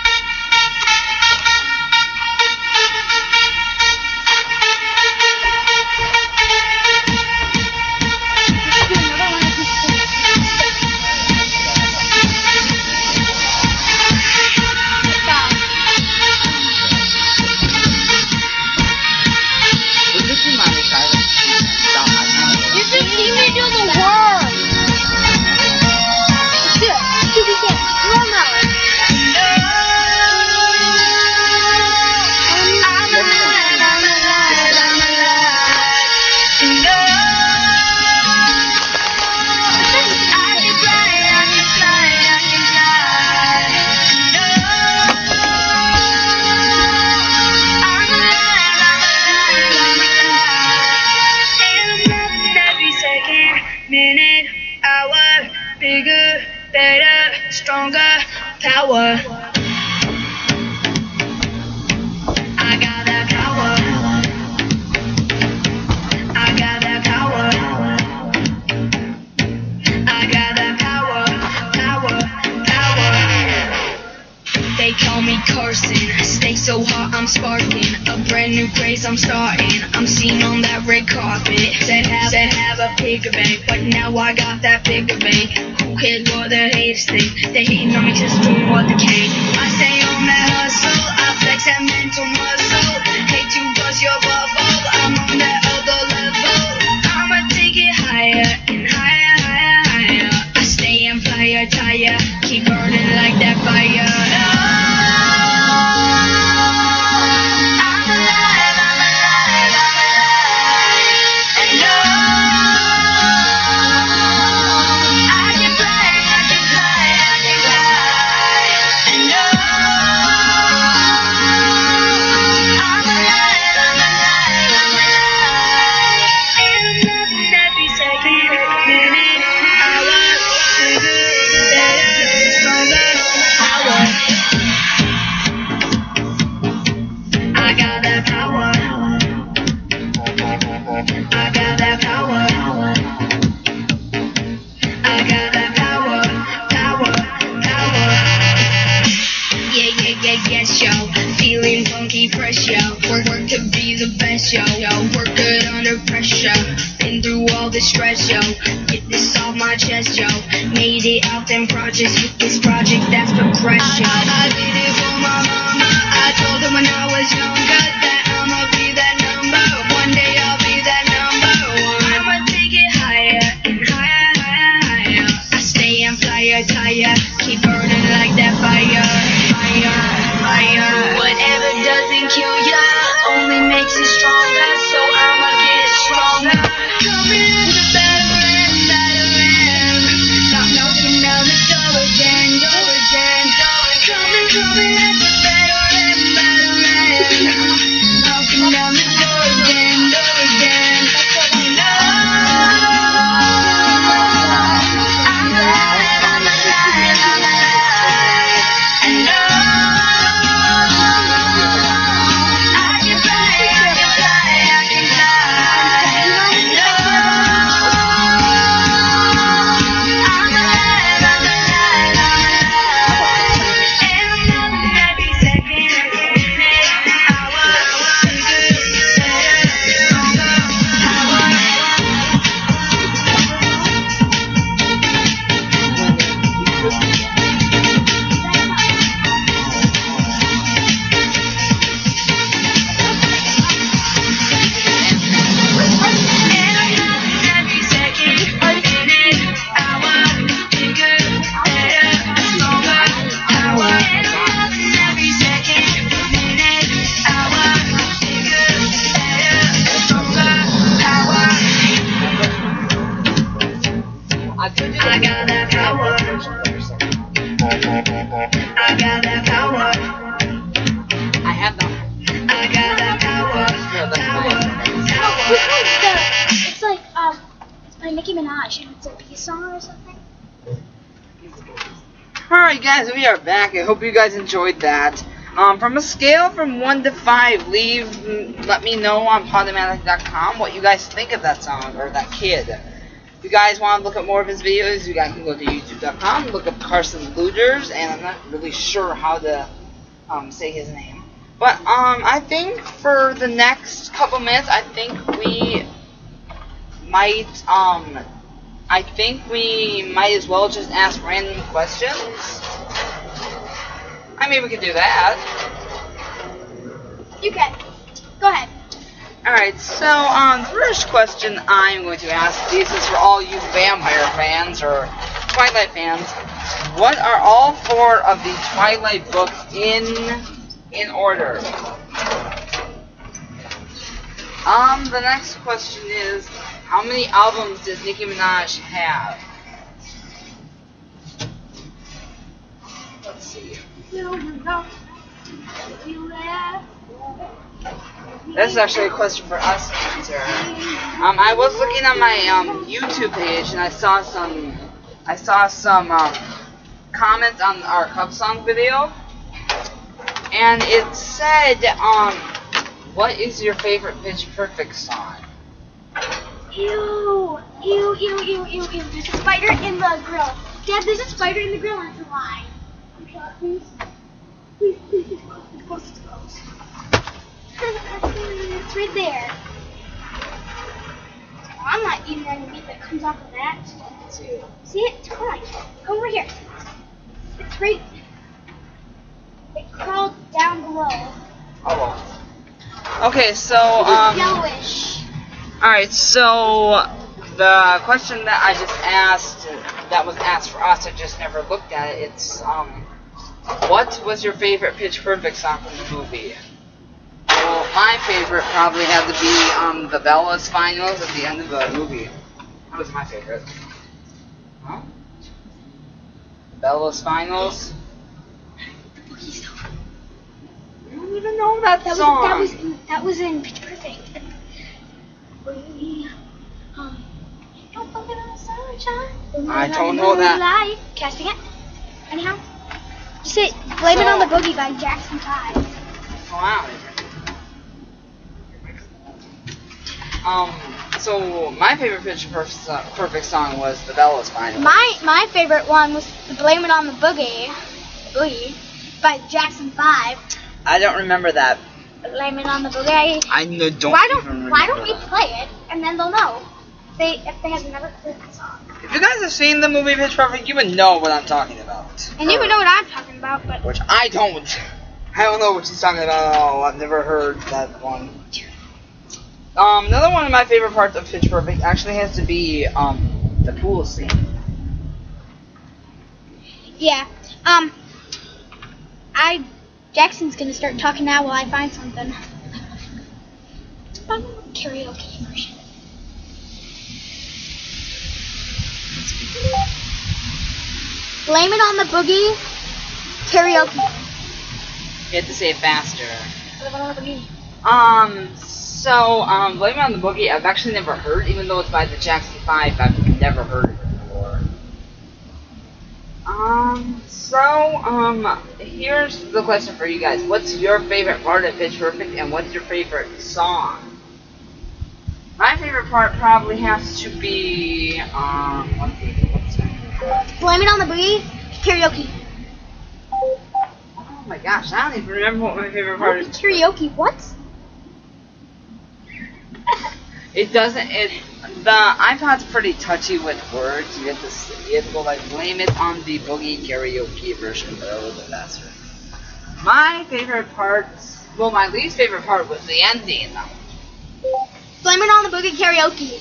Minute, hour, bigger, better, stronger, power. I got that power. I got that power. I got that power, power, power. They call me Carson, stay so hot I'm sparking. A brand new craze I'm starting. I'm seen on that red carpet. Said have a bigger bank, but now I got that bigger bank. Who cares what the haters think? They hating on me just doing what they can. I stay on that hustle, I flex that mental muscle. Hate to bust your bubble, I'm on that other level. I'ma take it higher and higher, higher, higher. I stay on fire, tire, keep burning like that fire. Feeling funky fresh, yo. Work to be the best, yo. Work good under pressure. Been through all this stress, yo. Get this off my chest, yo. Made it out them projects with this project that's progression. I did it for my mama. I told her when I was younger that I'ma be that number. One day I'll be that number one. I'ma take it higher and higher, higher, higher. I stay on fire, tire. Keep burning like that fire. Whatever doesn't kill ya only makes it stronger, so I'ma get stronger. Coming in the better end, not knocking down the door again, coming at the better end, knocking down the door again, By Nicki Minaj, and it's a peace song or something. Alright guys, we are back. I hope you guys enjoyed that. From a scale from 1 to 5, let me know on Podomatic.com what you guys think of that song, or that kid. If you guys want to look at more of his videos, you guys can go to YouTube.com, look up Carson Looters, and I'm not really sure how to say his name. But I think for the next couple minutes, I think we might as well just ask random questions. I mean, we could do that. You can. Go ahead. Alright, so, the first question I'm going to ask, this is for all you vampire fans, or Twilight fans. What are all 4 of the Twilight books in order? The next question is, how many albums does Nicki Minaj have? Let's see. That's actually a question for us to answer. I was looking on my YouTube page and I saw some comments on our Cup Song video, and it said, what is your favorite Pitch Perfect song? Ew. There's a spider in the grill. Dad, there's a spider in the grill and it's alive. Please. Please, close. It's right there. Oh, I'm not eating any meat that comes off of that. See it? Come on. Come over here. It's right. It crawled down below. Oh. Okay, so, It's yellowish. alright, so the question that I just asked, that was asked for us, I just never looked at it, it's, what was your favorite Pitch Perfect song from the movie? Well, my favorite probably had to be, the Bella's Finals at the end of the movie. That was my favorite. Huh? Bella's Finals? I don't even know that song. That was in Pitch Perfect. Don't forget on the sunshine. I don't know that. Light. Casting it. Anyhow, just say "Blame It on the Boogie" by Jackson 5. Wow. So my favorite Pitch Perfect song was the Bella's Finals. My favorite one was "Blame It on the Boogie" by Jackson 5. I don't remember that. Blame It on the Boogie. I don't even remember Why don't we that. play it and then they'll know if they have never heard that song. If you guys have seen the movie Pitch Perfect, you would know what I'm talking about. And you would know what I'm talking about, but Which I don't. I don't know what she's talking about at all. I've never heard that one. Another one of my favorite parts of Pitch Perfect actually has to be the pool scene. yeah. Jackson's gonna start talking now while I find something. Karaoke version. Blame It on the Boogie karaoke. You have to say it faster. Blame It on the Boogie. Blame It on the Boogie, I've actually never heard, even though it's by the Jackson 5, I've never heard it before. Here's the question for you guys. What's your favorite part of Pitch Perfect, and what's your favorite song? My favorite part probably has to be, let's see. Blame It on the Boogie karaoke. Oh my gosh, I don't even remember what my favorite part is. Karaoke, what? It doesn't. The iPod's pretty touchy with words. You have to go like blame it on the boogie karaoke version, but a little bit faster. My favorite parts. Well, my least favorite part was the ending. Blame It on the Boogie karaoke.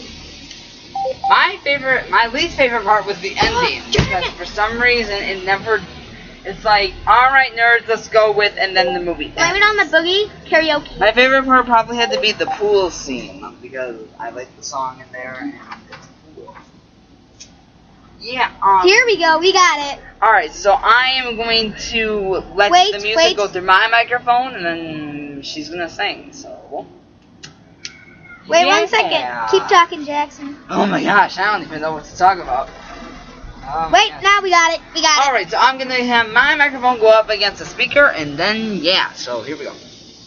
My least favorite part was the ending because for some reason it never. It's like, alright nerds, let's go with, and then the movie ends. Blame It on the Boogie karaoke. My favorite part probably had to be the pool scene, because I like the song in there, and it's cool. Yeah, Here we go, we got it. Alright, so I am going to let the music go through my microphone, and then she's gonna sing, so. Wait Yeah. 1 second. Keep talking, Jackson. Oh my gosh, I don't even know what to talk about. Oh my Wait, gosh. now we got it. We got it. Alright, so I'm gonna have my microphone go up against the speaker, and then, yeah, so here we go.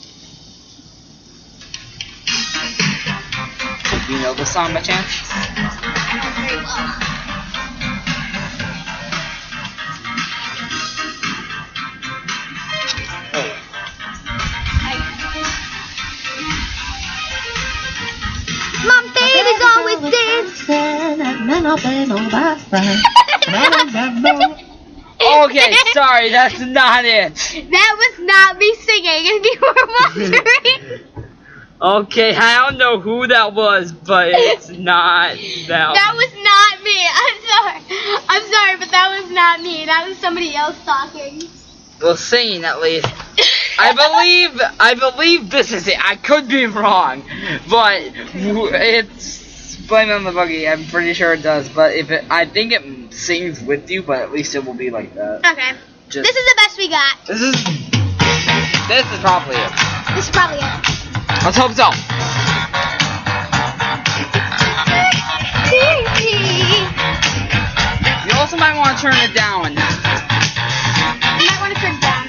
Do you know this song by chance? Very well. My baby's always dancing. Okay, sorry, that's not it. That was not me singing, if you were wondering. Okay, I don't know who that was, but it's not that. That was not me. I'm sorry, but that was not me. That was somebody else talking. Well, singing at least. I believe this is it. I could be wrong, but it's Blame It on the Boogie. I'm pretty sure it does, but I think it sings with you, but at least it will be like that. Okay. Just- This is the best we got. This is probably it. This is probably it. Let's hope so. You also might want to turn it down. You might want to turn it down.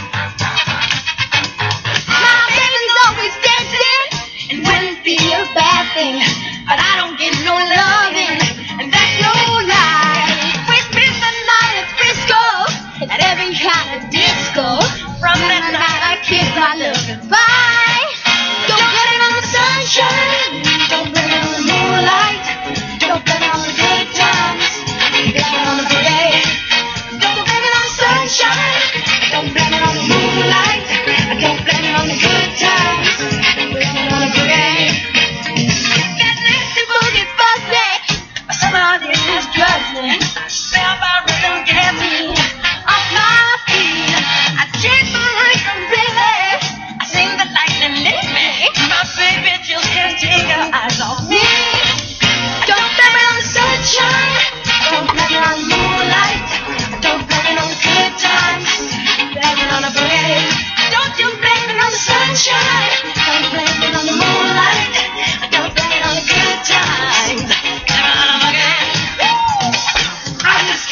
My baby's always dancing, and wouldn't be a bad thing, but I don't get no loving, and that's no lie. We spent the night at Frisco, at every kind of disco. From that night I kissed my love goodbye. Don't blame it on the sunshine, don't blame it on the moonlight, don't blame it on the good times, blame it on the boogie. Don't blame it on the sunshine, don't blame it on the moonlight, don't blame it on the good times, blame it on the boogie. That nasty boogie fuzzy, somebody has drugged me, spell by rhythm gets me off my feet. I chase the rhythm, baby, I sing the lightning lead me. My baby just can't take her eyes off me. Don't blame it on the sunshine, don't blame it on the moonlight, don't blame it on the good times, blame it on the boogie. Don't you blame it on the sunshine, don't blame it on the moonlight, don't blame it on the good times, blame it on the boogie. I just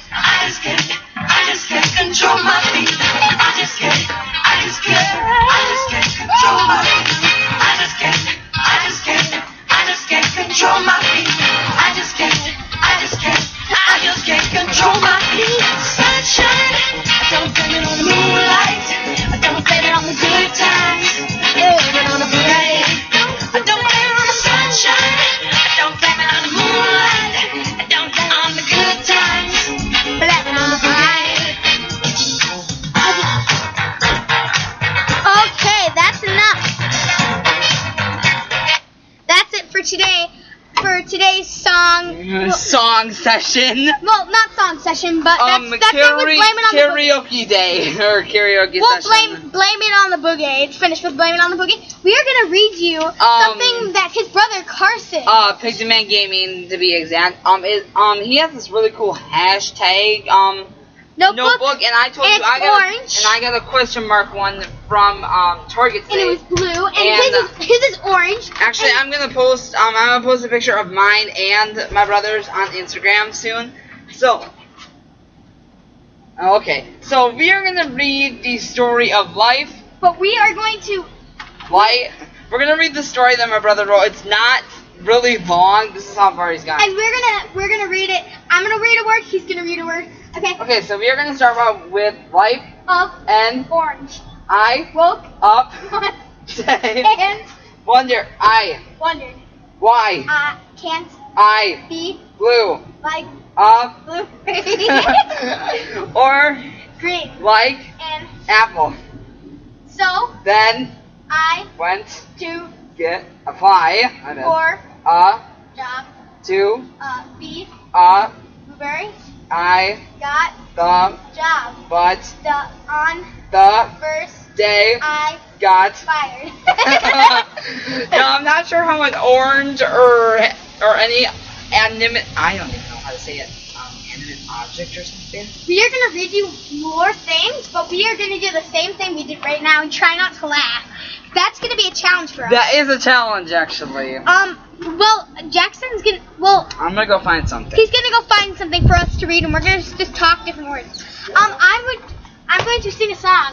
can't control my feet. I just can't control my feet. I just can't control my feet. I just can't control my feet. Sunshine, don't blame it on the moonlight. Don't blame it on the good times. Blame it on the parade. Don't blame it on the sunshine. Don't blame it on the moonlight. Don't blame it on the good times. Blame it on the parade. Okay, that's enough. That's it for today. For today's song. Song session. Well, not song session, but that's it with Blame It on the Boogie. Karaoke day or karaoke Well, session. blame it on the boogie. It's finished with Blame It on the Boogie. We are gonna read you something that his brother Carson. Pixelman Gaming to be exact. He has this really cool hashtag notebook, and I told and you it's orange. I got a question mark one from Target And today. it was blue, and And, his is orange. Actually, I'm gonna post a picture of mine and my brother's on Instagram soon. So, okay. So we are gonna read the story of life. But we are going to. We're gonna read the story that my brother wrote. It's not really long. This is how far he's gone. And we're gonna read it. I'm gonna read a word. He's gonna read a word. Okay. Okay, so we are gonna start out with life Of and orange. I Woke up on day and wonder I wondered. why I can't I be blue like up blue or green like and apple. so Then I went to get apply for a job to be a blueberry I got the job but the on the first day I got fired. now I'm not sure how much orange or any anonymous. I don't even know how to say it. inanimate object or something? We are gonna read you more things, but we are gonna do the same thing we did right now and try not to laugh. That's gonna be a challenge for us. That is a challenge, actually. Well, Jackson's gonna. Well, I'm gonna go find something. he's gonna go find something for us to read, and we're gonna just talk different words. I'm going to sing a song.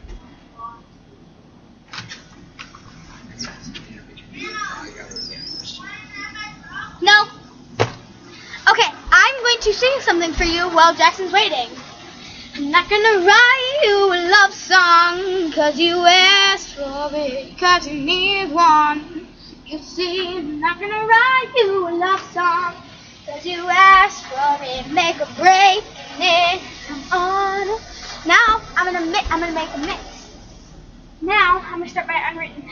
No. Okay, I'm going to sing something for you while Jackson's waiting. I'm not gonna write you a love song, 'cause you asked for it, 'cause you need one. You see, I'm not gonna write you a love song, 'cause you asked for it, make a break in it. I'm on. Now, I'm gonna make a mix. Now, I'm gonna start my unwritten.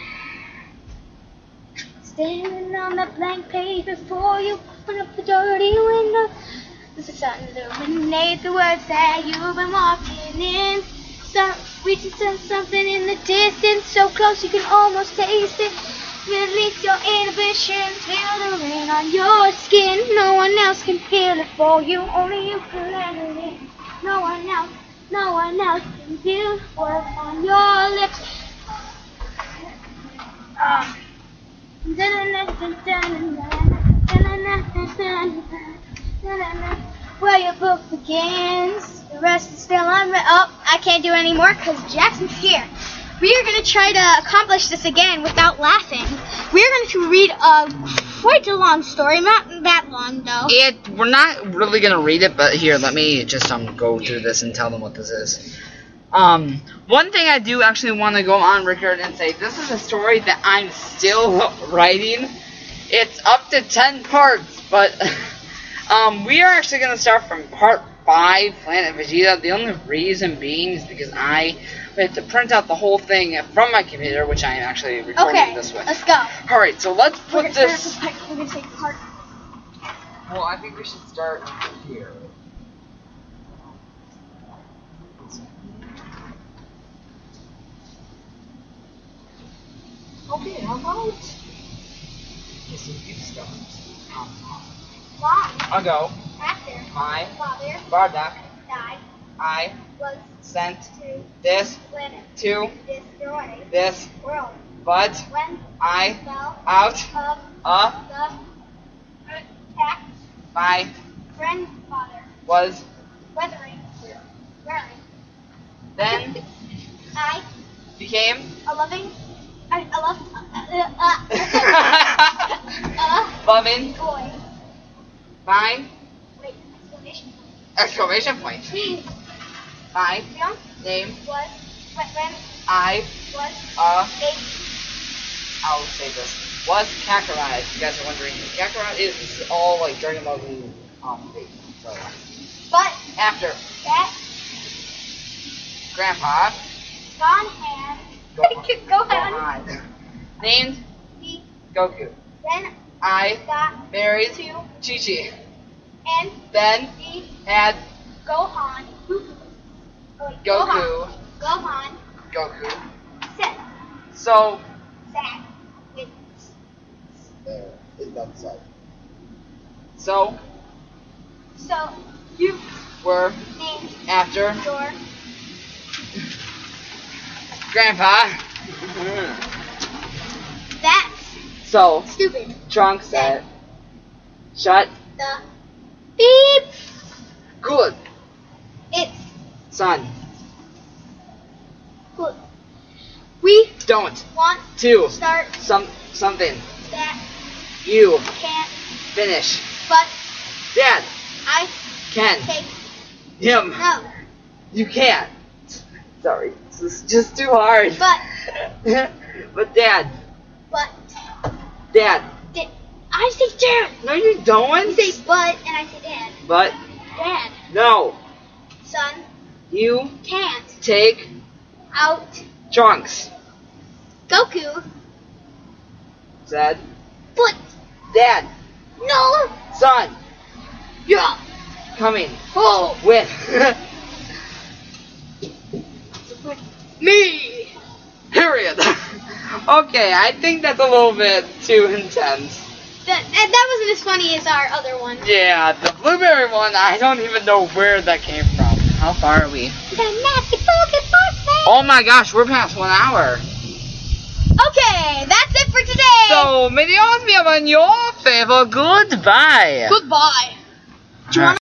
Standing on the blank page before you open up the dirty window. There's a sun to illuminate the words that you've been walking in. We just saw something in the distance, so close you can almost taste it. Release your inhibitions, feel the rain on your skin. No one else can feel it for you, only you can let it in. No one else can feel what's on your lips. Where your book begins, the rest is still unread. Oh, I can't do it anymore because Jackson's here. We are going to try to accomplish this again without laughing. We are going to read quite a long story, not that long though. We're not really gonna read it, but here, let me just go through this and tell them what this is. One thing I do actually want to go on record and say, this is a story that I'm still writing. It's up to 10 parts, but we are actually going to start from part 5, Planet Vegeta. The only reason being is because I have to print out the whole thing from my computer, which I am actually recording this with. Okay, let's go. Alright, so let's put this... We're going to take part. Well, I think we should start here. Okay, how about... Just a few stones. Why? I'll go. After My father Bardock, died, I was sent to this planet to destroy this, world. but When I fell out of of the attack, my grandfather was wearing. then I became a loving. loving Boy. my Wait, exclamation point. My Young name was when I was I'll say this was Kakarot. If you guys are wondering, Kakarot is all like Dragon Ball Z so but after that Grandpa Gohan Gohan named the Goku. then I got married to Chi-Chi. and Then the had Gohan. Goku. Gohan said So that with so so you we're named after your Grandpa. that's So stupid. Trunks said, shut The beep. good It's son. good. We Don't want to to start something that you can't, finish. but Dad I can take him. no. You can't. Sorry, this is just too hard. But but Dad, did I say dad? no, you don't. You say but and I say dad. But Dad, no, son, you can't take out Trunks. Goku. Said, But Dad, no. son, Yeah. coming Oh. with Me. period. Okay, I think that's a little bit too intense. That wasn't as funny as our other one. Yeah, the blueberry one, I don't even know where that came from. How far are we? The nasty focus man. Oh my gosh, we're past 1 hour. Okay, that's it for today. So, may the odds be upon your favor. Goodbye. Goodbye. Do you want